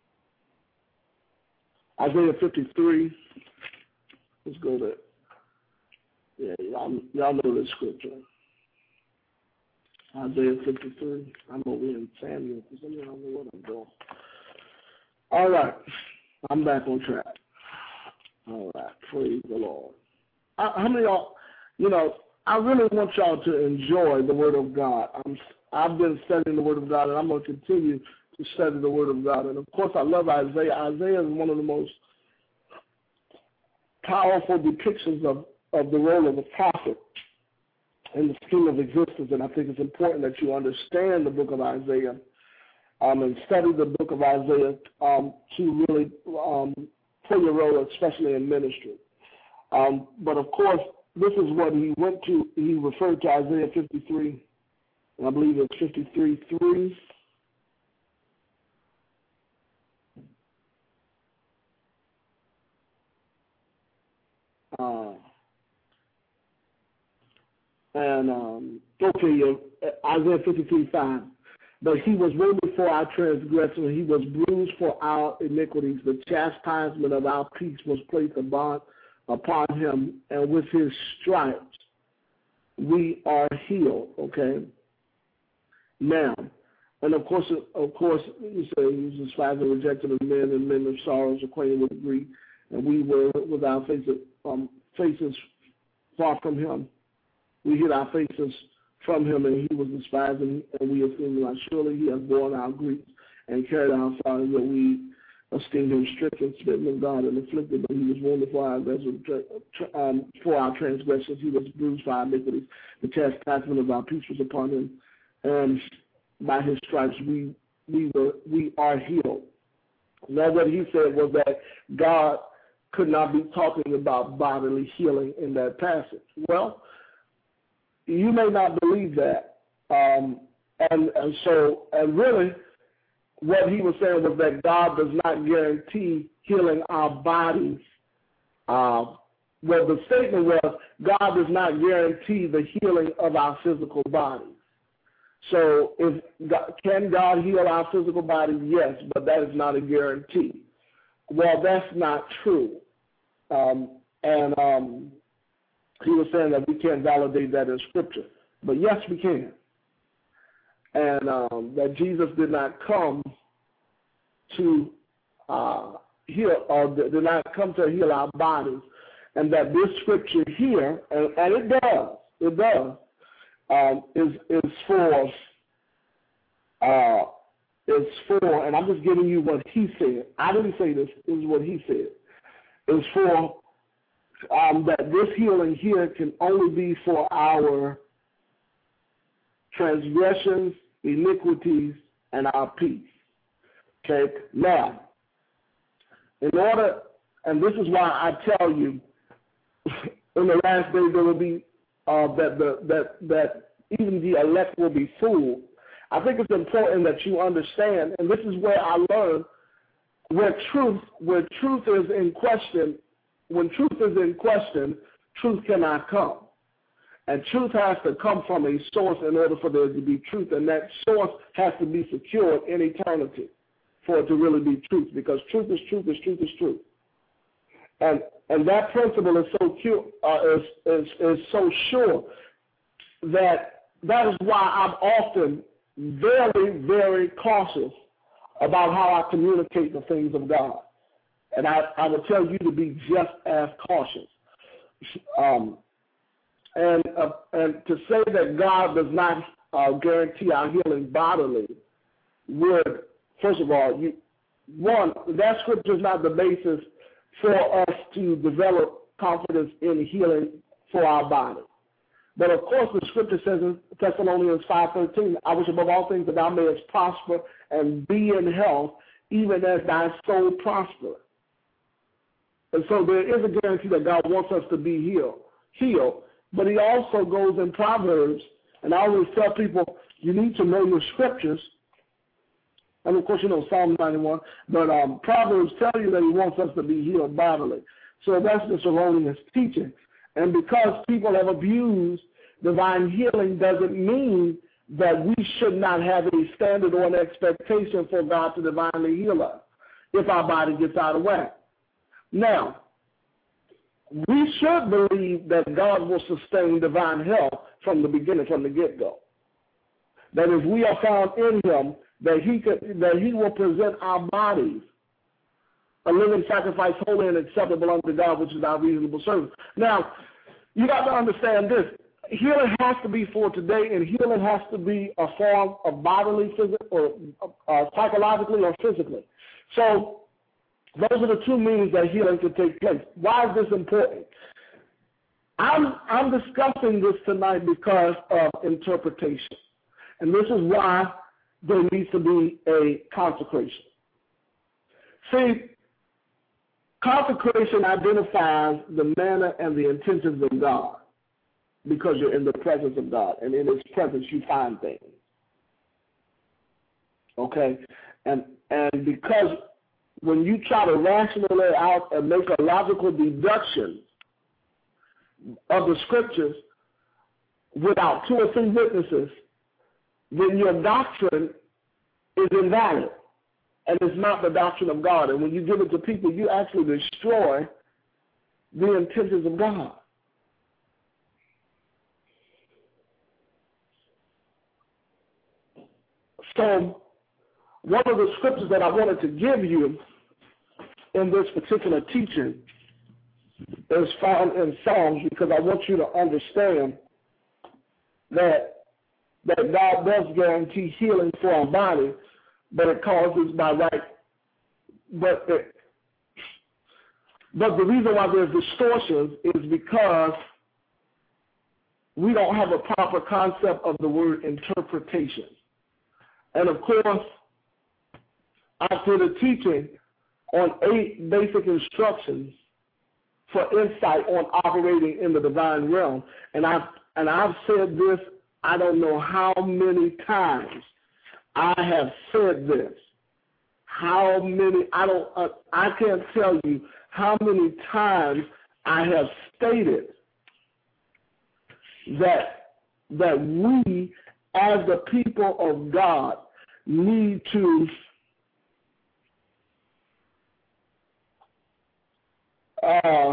Isaiah fifty-three. Let's go there. Yeah, y'all, y'all know this scripture. Isaiah fifty-three. I'm over here in Samuel because I don't know what I'm doing. All right. I'm back on track. All right. Praise the Lord. I, how many of y'all, you know, I really want y'all to enjoy the Word of God. I'm, I've been studying the Word of God, and I'm going to continue to study the Word of God. And, of course, I love Isaiah. Isaiah is one of the most powerful depictions of, of the role of a prophet in the scheme of existence, and I think it's important that you understand the book of Isaiah um, and study the book of Isaiah um, to really um, play a role, especially in ministry. Um, but, of course, this is what he went to. He referred to Isaiah fifty-three, and I believe it's fifty-three three. Uh, And, um, okay, uh, Isaiah fifty-three five. But he was wounded for our transgression, he was bruised for our iniquities. The chastisement of our peace was placed upon, upon him, and with his stripes we are healed, okay? Now, and of course, of course, you say he was despised and rejected of men, and men of sorrows, acquainted with grief, and we were with our faces, um, faces far from him. We hid our faces from him, and he was despised, and, and we esteemed him not. Surely he has borne our griefs and carried our sorrows, that we esteemed him stricken, smitten of God, and afflicted. But he was wounded for our, um, for our transgressions. He was bruised for our iniquities. The chastisement of our peace was upon him, and by his stripes we we were we are healed. Now, what he said was that God could not be talking about bodily healing in that passage. Well, you may not believe that. Um, and, and so, and really, what he was saying was that God does not guarantee healing our bodies. Uh, well, the statement was God does not guarantee the healing of our physical bodies. So if God, can God heal our physical bodies? Yes, but that is not a guarantee. Well, that's not true. Um, and um, he was saying that we can't validate that in Scripture. But yes, we can. And um, that Jesus did not come to uh, heal, or did not come to heal our bodies. And that this Scripture here, and, and it does, it does, um, is, is for, uh, is for, and I'm just giving you what he said. I didn't say this, this is what he said. It's for Um, that this healing here can only be for our transgressions, iniquities, and our peace. Okay? Now, in order, and this is why I tell you, in the last days there will be, uh, that, the, that, that even the elect will be fooled. I think it's important that you understand, and this is where I learned, where truth, where truth is in question, when truth is in question, truth cannot come. And truth has to come from a source in order for there to be truth, and that source has to be secured in eternity for it to really be truth, because truth is truth is truth is truth. And and that principle is so cute, uh, is, is is so sure that that is why I'm often very, very cautious about how I communicate the things of God. And I, I would tell you to be just as cautious. Um, and uh, and to say that God does not uh, guarantee our healing bodily would, first of all, you, one, that scripture is not the basis for us to develop confidence in healing for our body. But of course, the scripture says in Thessalonians five thirteen, I wish above all things that thou mayest prosper and be in health, even as thy soul prosper. And so there is a guarantee that God wants us to be healed. healed. But he also goes in Proverbs, and I always tell people, you need to know your scriptures. And of course, you know Psalm ninety-one, but um, Proverbs tell you that he wants us to be healed bodily. So that's just erroneous teaching. And because people have abused divine healing doesn't mean that we should not have a standard or an expectation for God to divinely heal us if our body gets out of whack. Now, we should believe that God will sustain divine health from the beginning, from the get-go. That if we are found in him, that he could, that he will present our bodies a living sacrifice, holy and acceptable unto God, which is our reasonable service. Now, you got to understand this. Healing has to be for today, and healing has to be a form of bodily, physical, or uh, psychologically or physically. So those are the two means that healing can take place. Why is this important? I'm, I'm discussing this tonight because of interpretation. And this is why there needs to be a consecration. See, consecration identifies the manner and the intentions of God, because you're in the presence of God, and in his presence you find things. Okay? And and because when you try to rationalize out and make a logical deduction of the scriptures without two or three witnesses, then your doctrine is invalid. And it's not the doctrine of God. And when you give it to people, you actually destroy the intentions of God. So one of the scriptures that I wanted to give you in this particular teaching is found in Psalms, because I want you to understand that, that God does guarantee healing for our body, but it causes by right. But it, but the reason why there's distortions is because we don't have a proper concept of the word interpretation. And of course, I did a teaching on eight basic instructions for insight on operating in the divine realm. And I've, and I've said this, I don't know how many times I have said this. How many, I don't, uh, I can't tell you how many times I have stated that, that we as the people of God need to uh,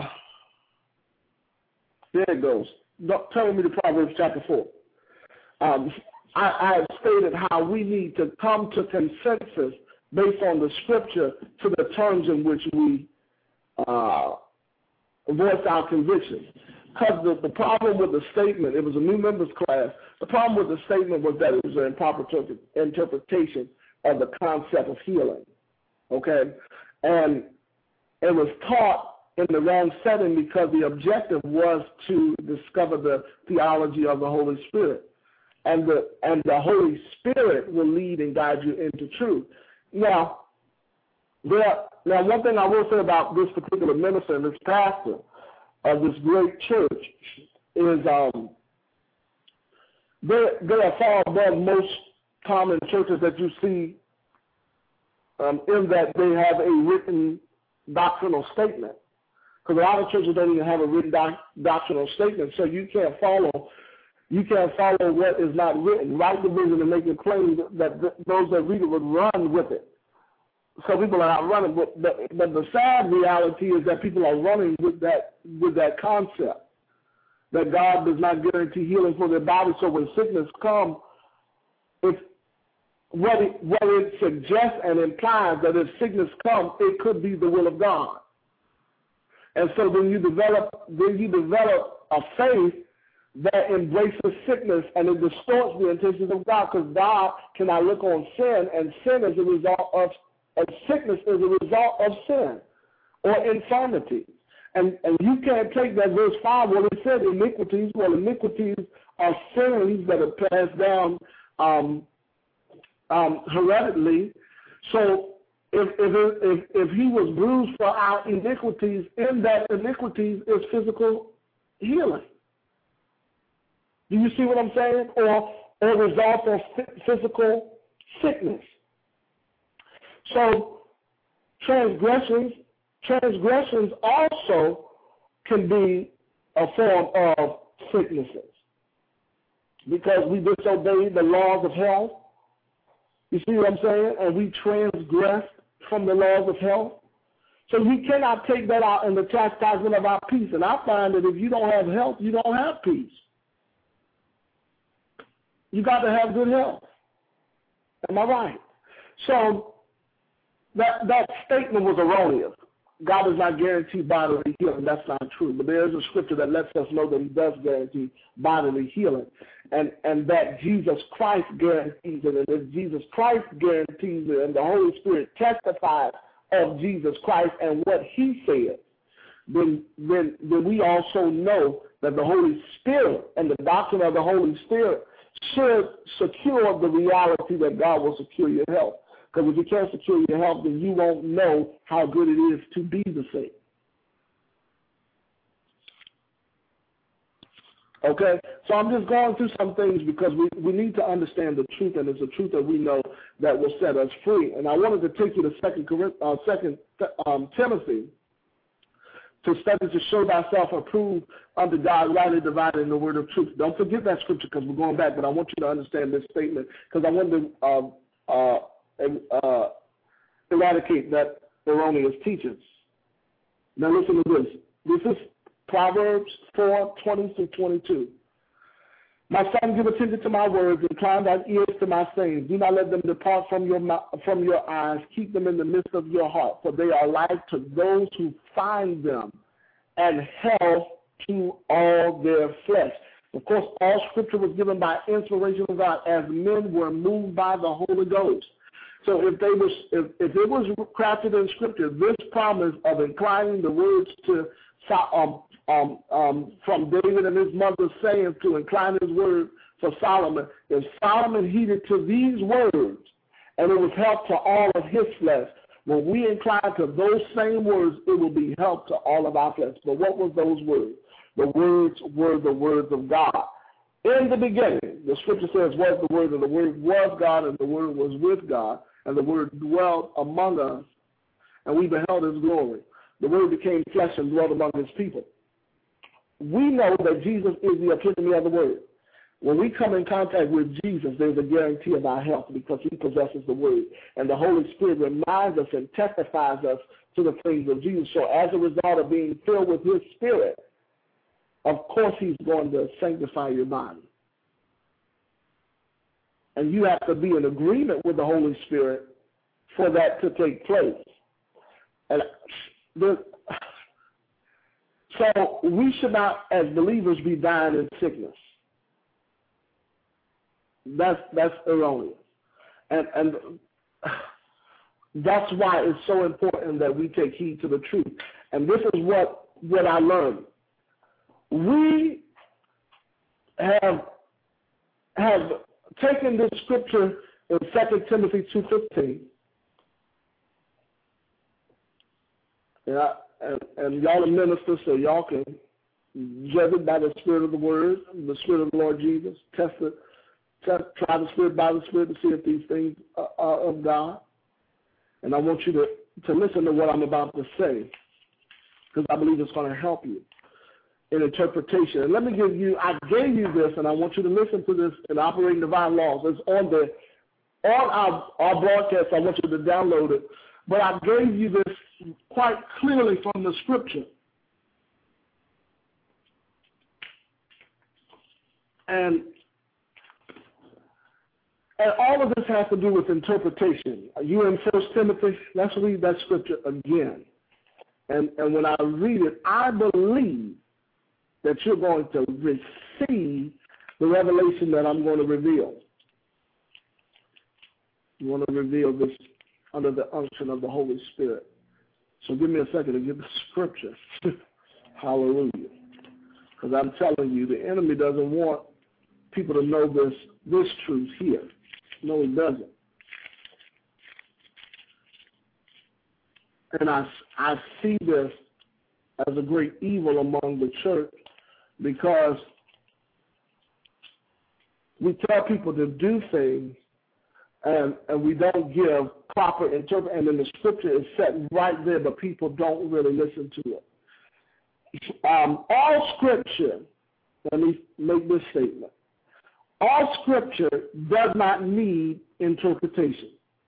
there it goes. Turn me to Proverbs chapter four. Um, I, I have stated how we need to come to consensus based on the scripture to the terms in which we uh, voice our convictions. Because the, the problem with the statement, it was a new members class, the problem with the statement was that it was an improper interpretation of the concept of healing, okay? And it was taught in the wrong setting because the objective was to discover the theology of the Holy Spirit. And the, and the Holy Spirit will lead and guide you into truth. Now, there, now one thing I will say about this particular minister and this pastor of this great church is um, they, they are far above most common churches that you see um, in that they have a written doctrinal statement. Because a lot of churches don't even have a written doc- doctrinal statement, so you can't follow you can't follow what is not written. Write the vision and make it plain that th- those that read it would run with it. So people are not running, but, but but the sad reality is that people are running with that with that concept that God does not guarantee healing for their body. So when sickness comes, it's what it what it suggests and implies that if sickness comes, it could be the will of God. And so then you develop then you develop a faith that embraces sickness, and it distorts the intentions of God, because God cannot look on sin, and sin is a result of, of sickness is a result of sin or infirmity. And and you can't take that verse five where it said iniquities. Well, iniquities are sins that are passed down um, um, hereditally. So if if, if if he was bruised for our iniquities, in that iniquities is physical healing. Do you see what I'm saying? Or a result of physical sickness. So transgressions, transgressions also can be a form of sicknesses, because we disobey the laws of health. You see what I'm saying? And we transgress from the laws of health. So we cannot take that out in the chastisement of our peace. And I find that if you don't have health, you don't have peace. You got to have good health. Am I right? So that that statement was erroneous. God does not guarantee bodily healing. That's not true. But there is a scripture that lets us know that he does guarantee bodily healing, and, and that Jesus Christ guarantees it. And if Jesus Christ guarantees it and the Holy Spirit testifies of Jesus Christ and what he said, then, then, then we also know that the Holy Spirit and the doctrine of the Holy Spirit should secure the reality that God will secure your health. Because if you can't secure your health, then you won't know how good it is to be the same. Okay? So I'm just going through some things because we, we need to understand the truth, and it's a truth that we know that will set us free. And I wanted to take you to Second uh, Second um, Timothy to study to show thyself approved unto God, rightly dividing the word of truth. Don't forget that scripture because we're going back, but I want you to understand this statement because I want to uh, uh, uh, eradicate that erroneous teachings. Now listen to this. This is Proverbs four, twenty through twenty-two. My son, give attention to my words, incline thine ears to my sayings. Do not let them depart from your mouth, from your eyes. Keep them in the midst of your heart, for they are life to those who find them, and health to all their flesh. Of course, all scripture was given by inspiration of God, as men were moved by the Holy Ghost. So if they was, if, if it was crafted in scripture, this promise of inclining the words to um, um, um, from David and his mother saying to incline his word for Solomon, if Solomon heeded to these words, and it was help to all of his flesh, when we incline to those same words, it will be help to all of our flesh. But what was those words? The words were the words of God. In the beginning, the scripture says, was the word, and the word was God, and the word was with God, and the word dwelt among us, and we beheld his glory. The word became flesh and dwelt among his people. We know that Jesus is the epitome of the word. When we come in contact with Jesus, there's a guarantee of our health because he possesses the word. And the Holy Spirit reminds us and testifies us to the things of Jesus. So as a result of being filled with his spirit, of course he's going to sanctify your body. And you have to be in agreement with the Holy Spirit for that to take place. And the, so we should not, as believers, be dying in sickness. That's that's erroneous, and and that's why it's so important that we take heed to the truth. And this is what what I learned. We have have taken this scripture in Second Timothy two fifteen. Yeah, and, and y'all are ministers, so y'all can judge it by the Spirit of the Word, the Spirit of the Lord Jesus, test it try the Spirit by the Spirit to see if these things are, are of God. And I want you to, to listen to what I'm about to say, because I believe it's going to help you in interpretation. And let me give you, I gave you this, and I want you to listen to this in Operating Divine Laws. It's on the on our, our broadcast. I want you to download it. But I gave you this quite clearly from the Scripture. And, and all of this has to do with interpretation. You in First Timothy, let's read that Scripture again. And, and when I read it, I believe that you're going to receive the revelation that I'm going to reveal. You want to reveal this under the unction of the Holy Spirit. So give me a second to get the Scripture. Hallelujah. Because I'm telling you, the enemy doesn't want people to know this, this truth here. No, he doesn't. And I, I see this as a great evil among the church, because we tell people to do things and, and we don't give proper interpretation, and then the Scripture is set right there, but people don't really listen to it. Um, all Scripture, let me make this statement, all Scripture does not need interpretation.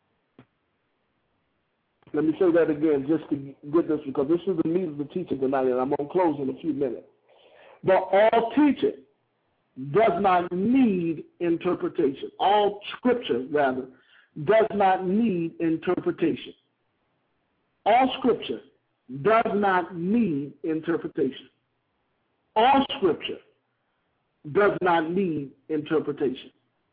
Let me say that again just to get this, because this is the meat of the teaching tonight, and I'm going to close in a few minutes. But all teaching does not need interpretation. All Scripture, rather, does not need interpretation. All Scripture does not need interpretation. All Scripture does not need interpretation.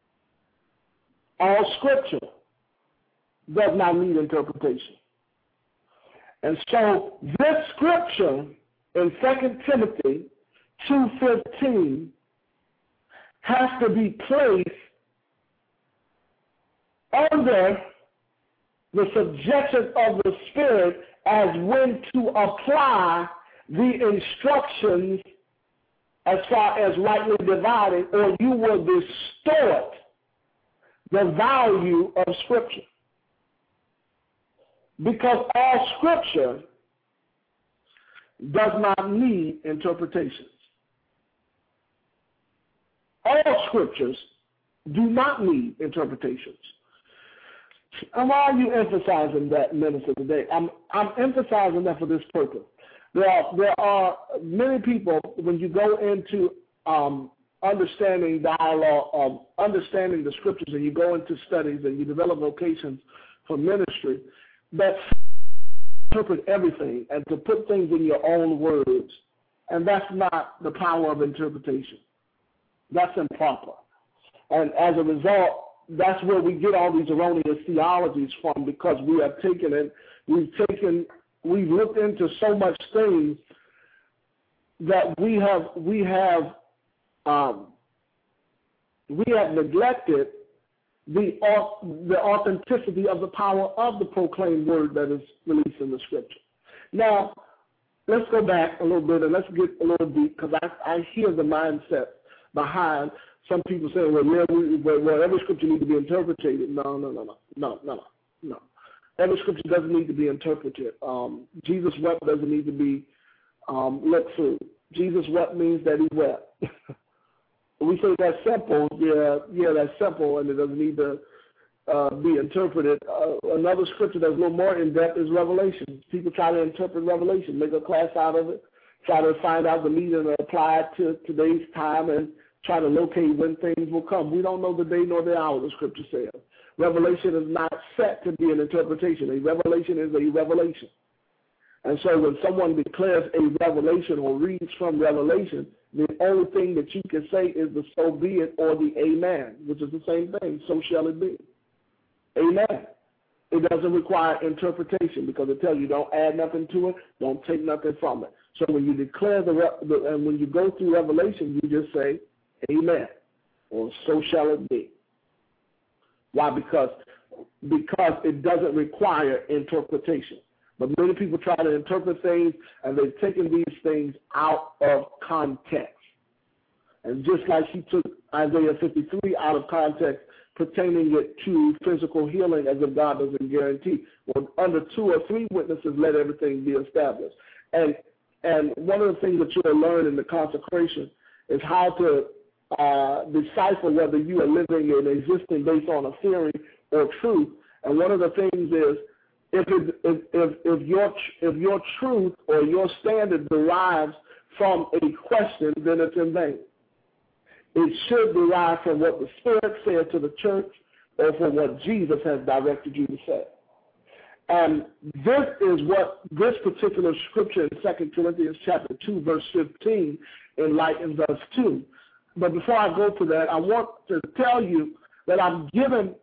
All Scripture does not need interpretation. And so this Scripture in Second Timothy two fifteen has to be placed under the subjection of the Spirit as when to apply the instructions as far as rightly divided, or you will distort the value of Scripture. Because all Scripture does not need interpretations. All Scriptures do not need interpretations. And why are you emphasizing that, Minister, today? I'm, I'm emphasizing that for this purpose. There are, there are many people, when you go into um, understanding dialogue, um, understanding the Scriptures, and you go into studies and you develop vocations for ministry, that interpret everything and to put things in your own words. And that's not the power of interpretation. That's improper. And as a result, that's where we get all these erroneous theologies from, because we have taken it, we've taken, we've looked into so much things that we have, we have, um, we have neglected the the authenticity of the power of the proclaimed word that is released in the Scripture. Now, let's go back a little bit and let's get a little deep, because I, I hear the mindset behind some people saying, well, yeah, we, well, every Scripture needs to be interpreted. No, no, no, no, no, no, no. Every Scripture doesn't need to be interpreted. Um, Jesus wept doesn't need to be um, looked through. Jesus wept means that he wept. We say that's simple, yeah, yeah, that's simple, and it doesn't need to uh, be interpreted. Uh, another Scripture that's a little more in-depth is Revelation. People try to interpret Revelation, make a class out of it, try to find out the meaning and apply it to today's time, and try to locate when things will come. We don't know the day nor the hour, the Scripture says. Revelation is not set to be an interpretation. A revelation is a revelation. And so when someone declares a revelation or reads from Revelation, the only thing that you can say is the so be it or the amen, which is the same thing. So shall it be. Amen. It doesn't require interpretation, because it tells you don't add nothing to it, don't take nothing from it. So when you declare the, the and when you go through Revelation, you just say amen, or so shall it be. Why? Because because it doesn't require interpretation. But many people try to interpret things, and they've taken these things out of context. And just like he took Isaiah fifty-three out of context, pertaining it to physical healing, as if God doesn't guarantee. Well, under two or three witnesses, let everything be established. And and one of the things that you'll learn in the consecration is how to uh, decipher whether you are living and existing based on a theory or truth. And one of the things is, if it, if, if if your if your truth or your standard derives from a question, then it's in vain. It should derive from what the Spirit said to the church or from what Jesus has directed you to say. And this is what this particular scripture in Second Corinthians chapter two, verse fifteen enlightens us to. But before I go to that, I want to tell you that I've given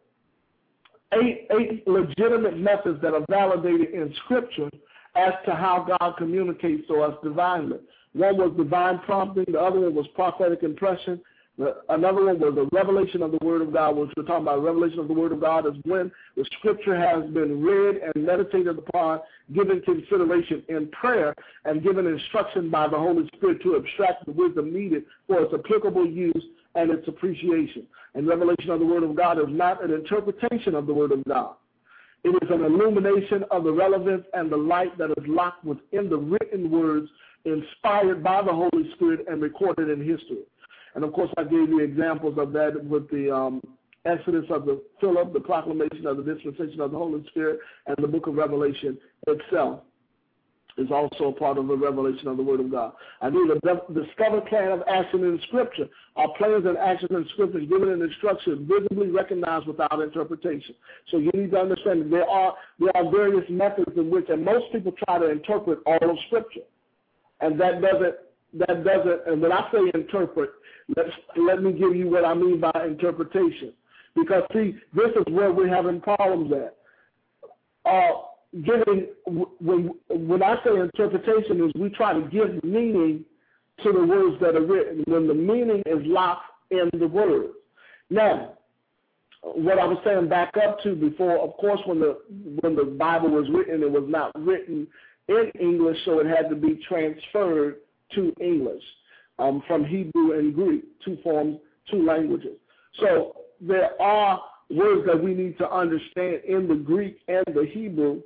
eight, eight legitimate methods that are validated in Scripture as to how God communicates to us divinely. One was divine prompting. The other one was prophetic impression. Another one was the revelation of the Word of God, which we're talking about. Revelation of the Word of God is when the Scripture has been read and meditated upon, given consideration in prayer, and given instruction by the Holy Spirit to abstract the wisdom needed for its applicable use and its appreciation. And revelation of the Word of God is not an interpretation of the Word of God. It is an illumination of the relevance and the light that is locked within the written words inspired by the Holy Spirit and recorded in history. And, of course, I gave you examples of that with the um, Exodus of the Philip, the proclamation of the dispensation of the Holy Spirit, and the book of Revelation itself is also a part of the revelation of the Word of God. I gave a discovered plan of action in Scripture. Our plans and actions in Scripture given in instruction, visibly recognized without interpretation. So you need to understand that there are, there are various methods in which, and most people try to interpret all of Scripture. And that doesn't, that doesn't, and when I say interpret, Let's, let me give you what I mean by interpretation. Because, see, this is where we're having problems at. Uh, giving, when, when I say interpretation is we try to give meaning to the words that are written when the meaning is locked in the words. Now, what I was saying back up to before, of course, when the, when the Bible was written, it was not written in English, so it had to be transferred to English. Um, from Hebrew and Greek, two forms, two languages. So there are words that we need to understand in the Greek and the Hebrew,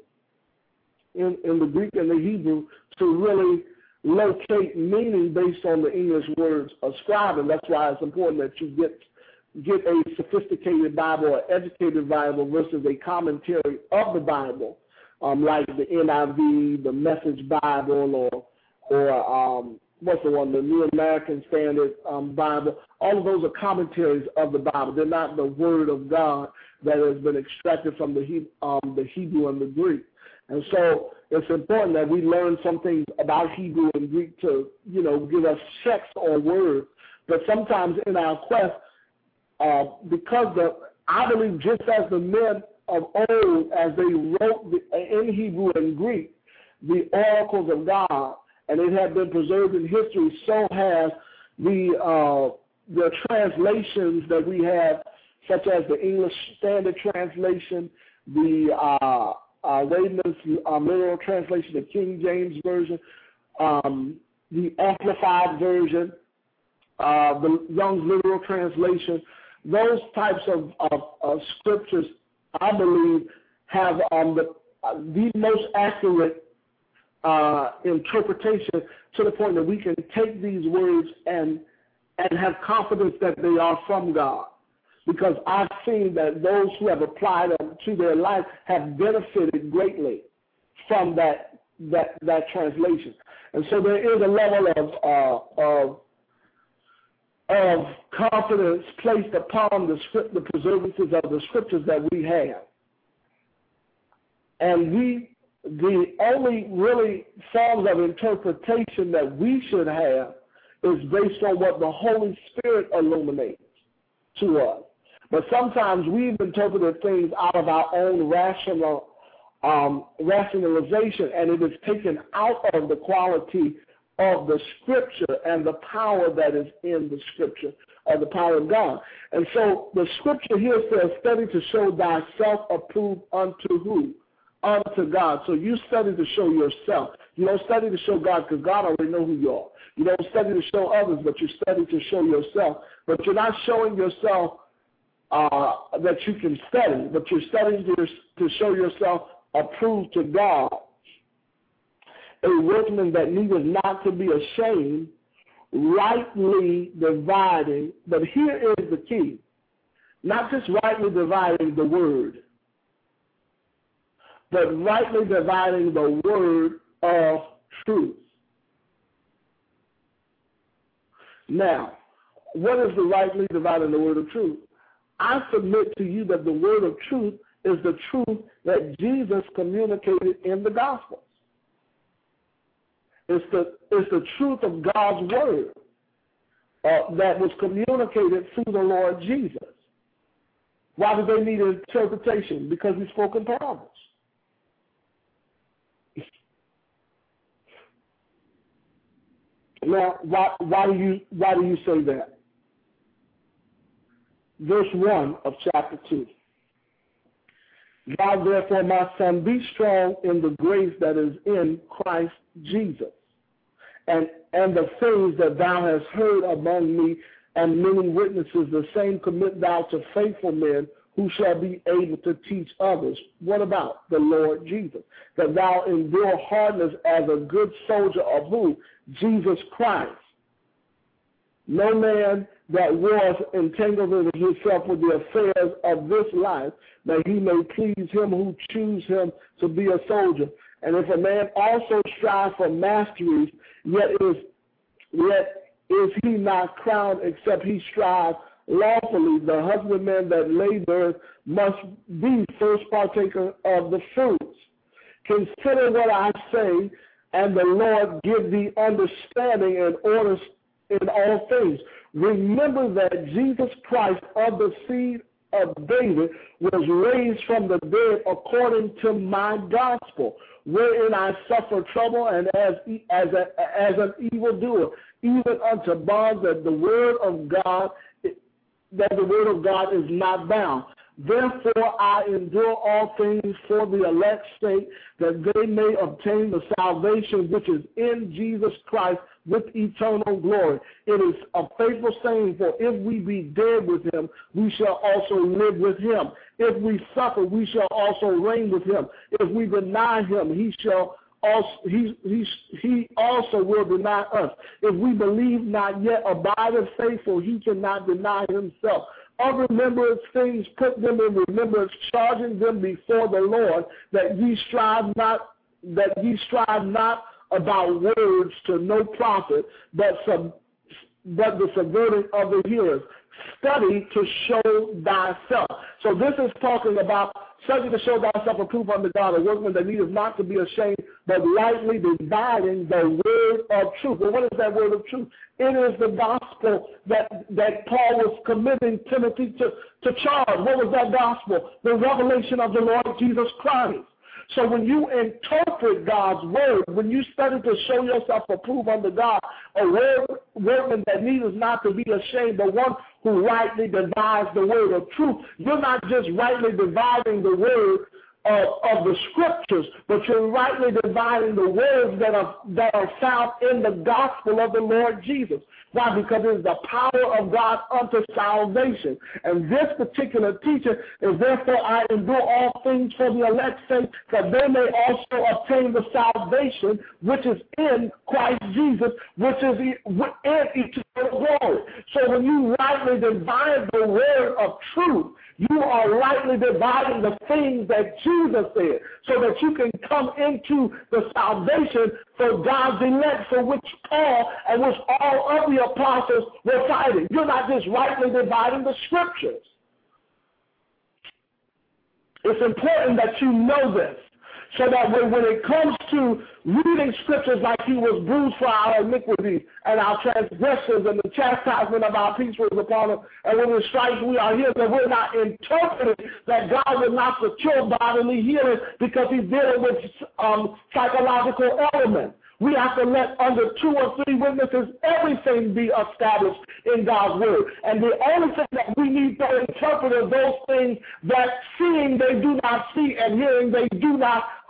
in, in the Greek and the Hebrew, to really locate meaning based on the English words ascribed. And that's why it's important that you get get a sophisticated Bible or educated Bible versus a commentary of the Bible, um, like the N I V, the Message Bible, or or um, what's the one, the New American Standard um, Bible. All of those are commentaries of the Bible. They're not the Word of God that has been extracted from the, he, um, the Hebrew and the Greek. And so it's important that we learn some things about Hebrew and Greek to, you know, give us checks on words. But sometimes in our quest, uh, because the, I believe just as the men of old, as they wrote the, in Hebrew and Greek, the oracles of God, and it had been preserved in history, so has the uh, the translations that we have, such as the English Standard Translation, the uh, uh, Layman's uh, literal translation, the King James Version, um, the Amplified Version, uh, the Young's Literal Translation. Those types of, of, of scriptures, I believe, have um, the, uh, the most accurate Uh, interpretation to the point that we can take these words and and have confidence that they are from God. Because I've seen that those who have applied them to their life have benefited greatly from that that that translation. And so there is a level of uh, of of confidence placed upon the script, the preservances of the scriptures that we have. And we The only really forms of interpretation that we should have is based on what the Holy Spirit illuminates to us. But sometimes we've interpreted things out of our own rational um, rationalization, and it is taken out of the quality of the Scripture and the power that is in the Scripture, or the power of God. And so the Scripture here says, study to show thyself approved unto who? Unto God. So you study to show yourself. You don't study to show God because God already knows who you are. You don't study to show others, but you study to show yourself. But you're not showing yourself uh, that you can study, but you're studying to, to show yourself approved to God. A workman that needeth not to be ashamed, rightly dividing, but here is the key, not just rightly dividing the word, but rightly dividing the word of truth. Now, what is the rightly dividing the word of truth? I submit to you that the word of truth is the truth that Jesus communicated in the Gospels. It's the, it's the truth of God's word uh, that was communicated through the Lord Jesus. Why do they need interpretation? Because he spoke in parables. Now, why, why do you why do you say that? Verse one of chapter two. Thou therefore, my son, be strong in the grace that is in Christ Jesus. And, and the things that thou hast heard among me and many witnesses, the same commit thou to faithful men who shall be able to teach others. What about the Lord Jesus? That thou endure hardness as a good soldier of who? Jesus Christ. No man that was entangled himself with the affairs of this life, that he may please him who choose him to be a soldier. And if a man also strive for masteries, yet is yet is he not crowned except he strive lawfully. The husbandman that laboreth must be first partaker of the fruits. Consider what I say, and the Lord give thee understanding and orders in all things. Remember that Jesus Christ of the seed of David was raised from the dead according to my gospel, wherein I suffer trouble and as as a, as an evildoer, even unto bonds, that the word of God that the word of God is not bound. Therefore I endure all things for the elect's sake, that they may obtain the salvation which is in Jesus Christ with eternal glory. It is a faithful saying, for if we be dead with him, we shall also live with him. If we suffer, we shall also reign with him. If we deny him, he shall also he he he also will deny us. If we believe not, yet abideth faithful, he cannot deny himself. Of remembrance things, put them in remembrance, charging them before the Lord, that ye strive not that ye strive not about words to no profit, but sub, but the subverting of the hearers. Study to show thyself. So this is talking about study to show thyself approved unto God, a workman that needeth not to be ashamed, but rightly dividing the word of truth. Well, what is that word of truth? It is the gospel that, that Paul was committing Timothy to, to charge. What was that gospel? The revelation of the Lord Jesus Christ. So when you interpret God's word, when you study to show yourself approved unto God, a word, workman that needeth not to be ashamed, but one who rightly divides the word of truth, you're not just rightly dividing the word of, of the scriptures, but you're rightly dividing the words that are, that are found in the gospel of the Lord Jesus. Why? Because it is the power of God unto salvation. And this particular teacher is, therefore I endure all things for the elect's sake, that they may also obtain the salvation which is in Christ Jesus, which is in eternal glory. So when you rightly divide the word of truth, you are rightly dividing the things that Jesus said, so that you can come into the salvation for God's elect, for which Paul and which all of the apostles were fighting. You're not just rightly dividing the scriptures. It's important that you know this, so that when, when it comes to reading scriptures like he was bruised for our iniquities and our transgressions, and the chastisement of our peace was upon him, and when with stripes we are healed, that we're not interpreting that God will not secure bodily healing because he's dealing with um, psychological elements. We have to let under two or three witnesses everything be established in God's word. And the only thing that we need to interpret are those things that seeing they do not see and hearing they do not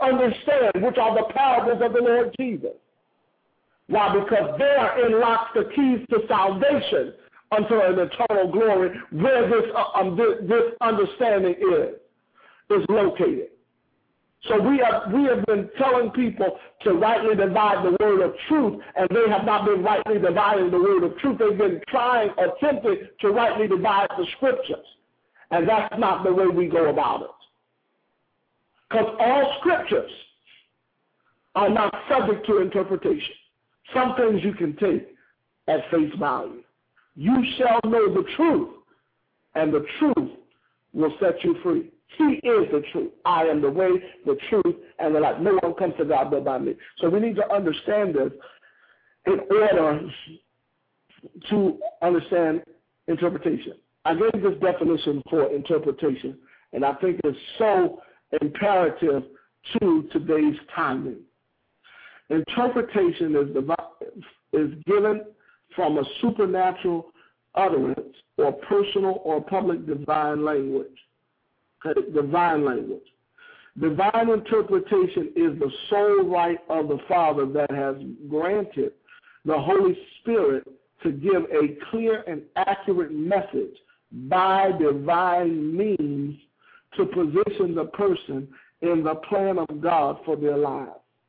understand, which are the parables of the Lord Jesus. Why? Because there unlocks the keys to salvation unto an eternal glory, where this, uh, um, this, this understanding is, is located. So we have, we have been telling people to rightly divide the word of truth, and they have not been rightly dividing the word of truth. They've been trying, attempting to rightly divide the scriptures. And that's not the way we go about it. Because all scriptures are not subject to interpretation. Some things you can take at face value. You shall know the truth, and the truth will set you free. He is the truth. I am the way, the truth, and the life. No one comes to God but by me. So we need to understand this in order to understand interpretation. I gave this definition for interpretation, and I think it's so imperative to today's timing. Interpretation is, divi- is given from a supernatural utterance or personal or public divine language. Divine language. Divine interpretation is the sole right of the Father that has granted the Holy Spirit to give a clear and accurate message by divine means to position the person in the plan of God for their lives.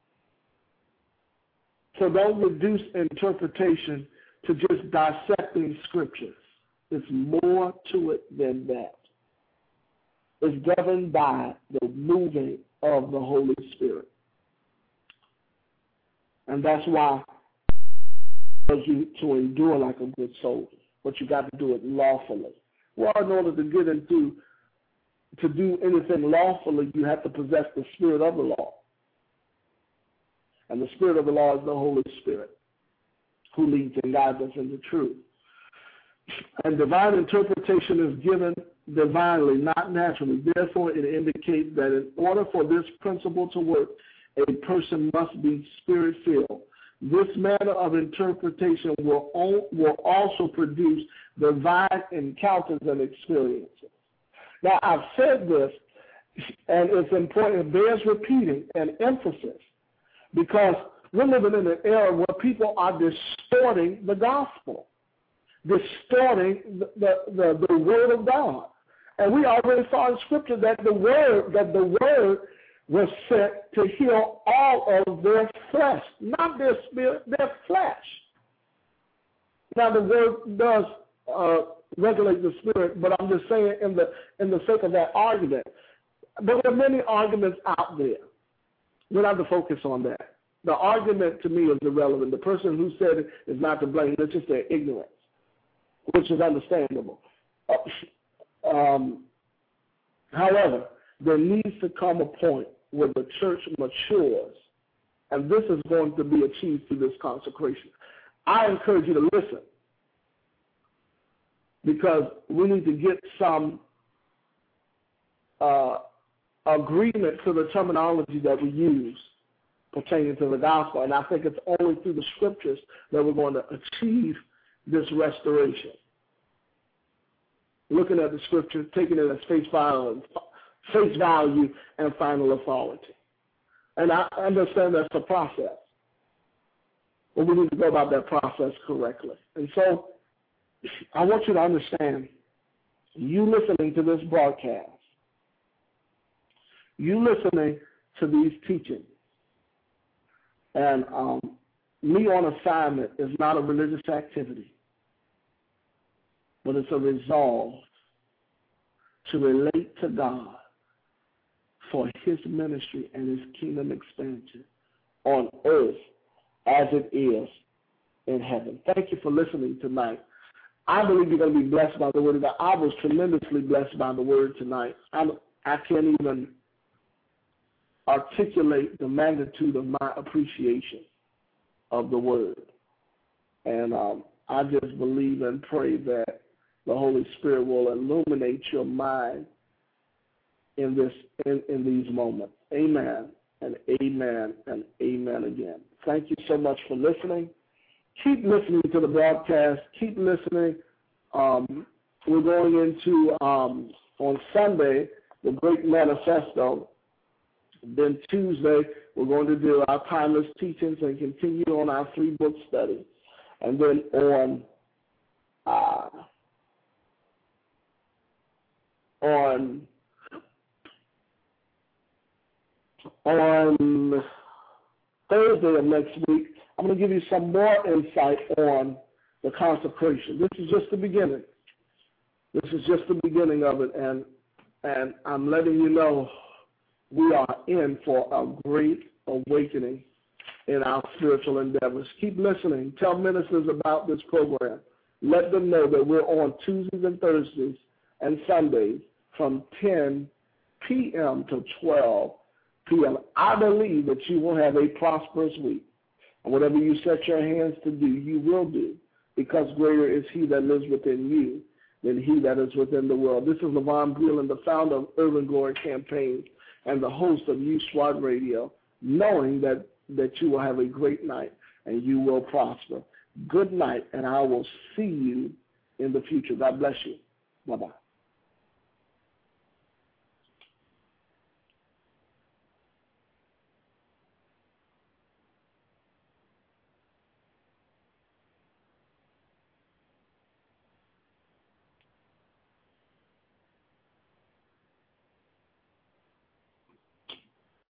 So don't reduce interpretation to just dissecting scriptures. It's more to it than that. It's governed by the moving of the Holy Spirit. And that's why you to endure like a good soldier, but you got to do it lawfully. Well, in order to get into, to do anything lawfully, you have to possess the spirit of the law. And the spirit of the law is the Holy Spirit, who leads and guides us into truth. And divine interpretation is given divinely, not naturally. Therefore, it indicates that in order for this principle to work, a person must be spirit-filled. This manner of interpretation will, will also produce divine encounters and experiences. Now, I've said this, and it's important, it bears repeating and emphasis, because we're living in an era where people are distorting the gospel, distorting the, the, the, the word of God. And we already saw in Scripture that the word, that the word was sent to heal all of their flesh, not their spirit, their flesh. Now the word does uh, regulate the spirit, but I'm just saying in the in the sake of that argument. But there are many arguments out there. We don't have to focus on that. The argument to me is irrelevant. The person who said it is not to blame. It's just their ignorance, which is understandable. Uh, Um, however, there needs to come a point where the church matures, and this is going to be achieved through this consecration. I encourage you to listen, because we need to get some uh, agreement to the terminology that we use pertaining to the gospel, and I think it's only through the scriptures that we're going to achieve this restoration. Looking at the scripture, taking it as face value, face value and final authority. And I understand that's a process. But we need to go about that process correctly. And so I want you to understand, you listening to this broadcast, you listening to these teachings, and um, me on assignment is not a religious activity, but it's a resolve to relate to God for his ministry and his kingdom expansion on earth as it is in heaven. Thank you for listening tonight. I believe you're going to be blessed by the word of God. I was tremendously blessed by the word tonight. I, I can't even articulate the magnitude of my appreciation of the word. And um, I just believe and pray that the Holy Spirit will illuminate your mind in this in, in these moments. Amen and amen and amen again. Thank you so much for listening. Keep listening to the broadcast. Keep listening. Um, we're going into, um, on Sunday, the Great Manifesto. Then Tuesday, we're going to do our timeless teachings and continue on our three-book study. And then on uh, on on Thursday of next week, I'm going to give you some more insight on the consecration. This is just the beginning. This is just the beginning of it, and and I'm letting you know we are in for a great awakening in our spiritual endeavors. Keep listening. Tell ministers about this program. Let them know that we're on Tuesdays and Thursdays and Sundays from ten p.m. to twelve p.m. I believe that you will have a prosperous week. And whatever you set your hands to do, you will do, because greater is he that lives within you than he that is within the world. This is LaVon Breland, the founder of Urban Glory Campaign and the host of U SWAT Radio, knowing that, that you will have a great night and you will prosper. Good night, and I will see you in the future. God bless you. Bye-bye.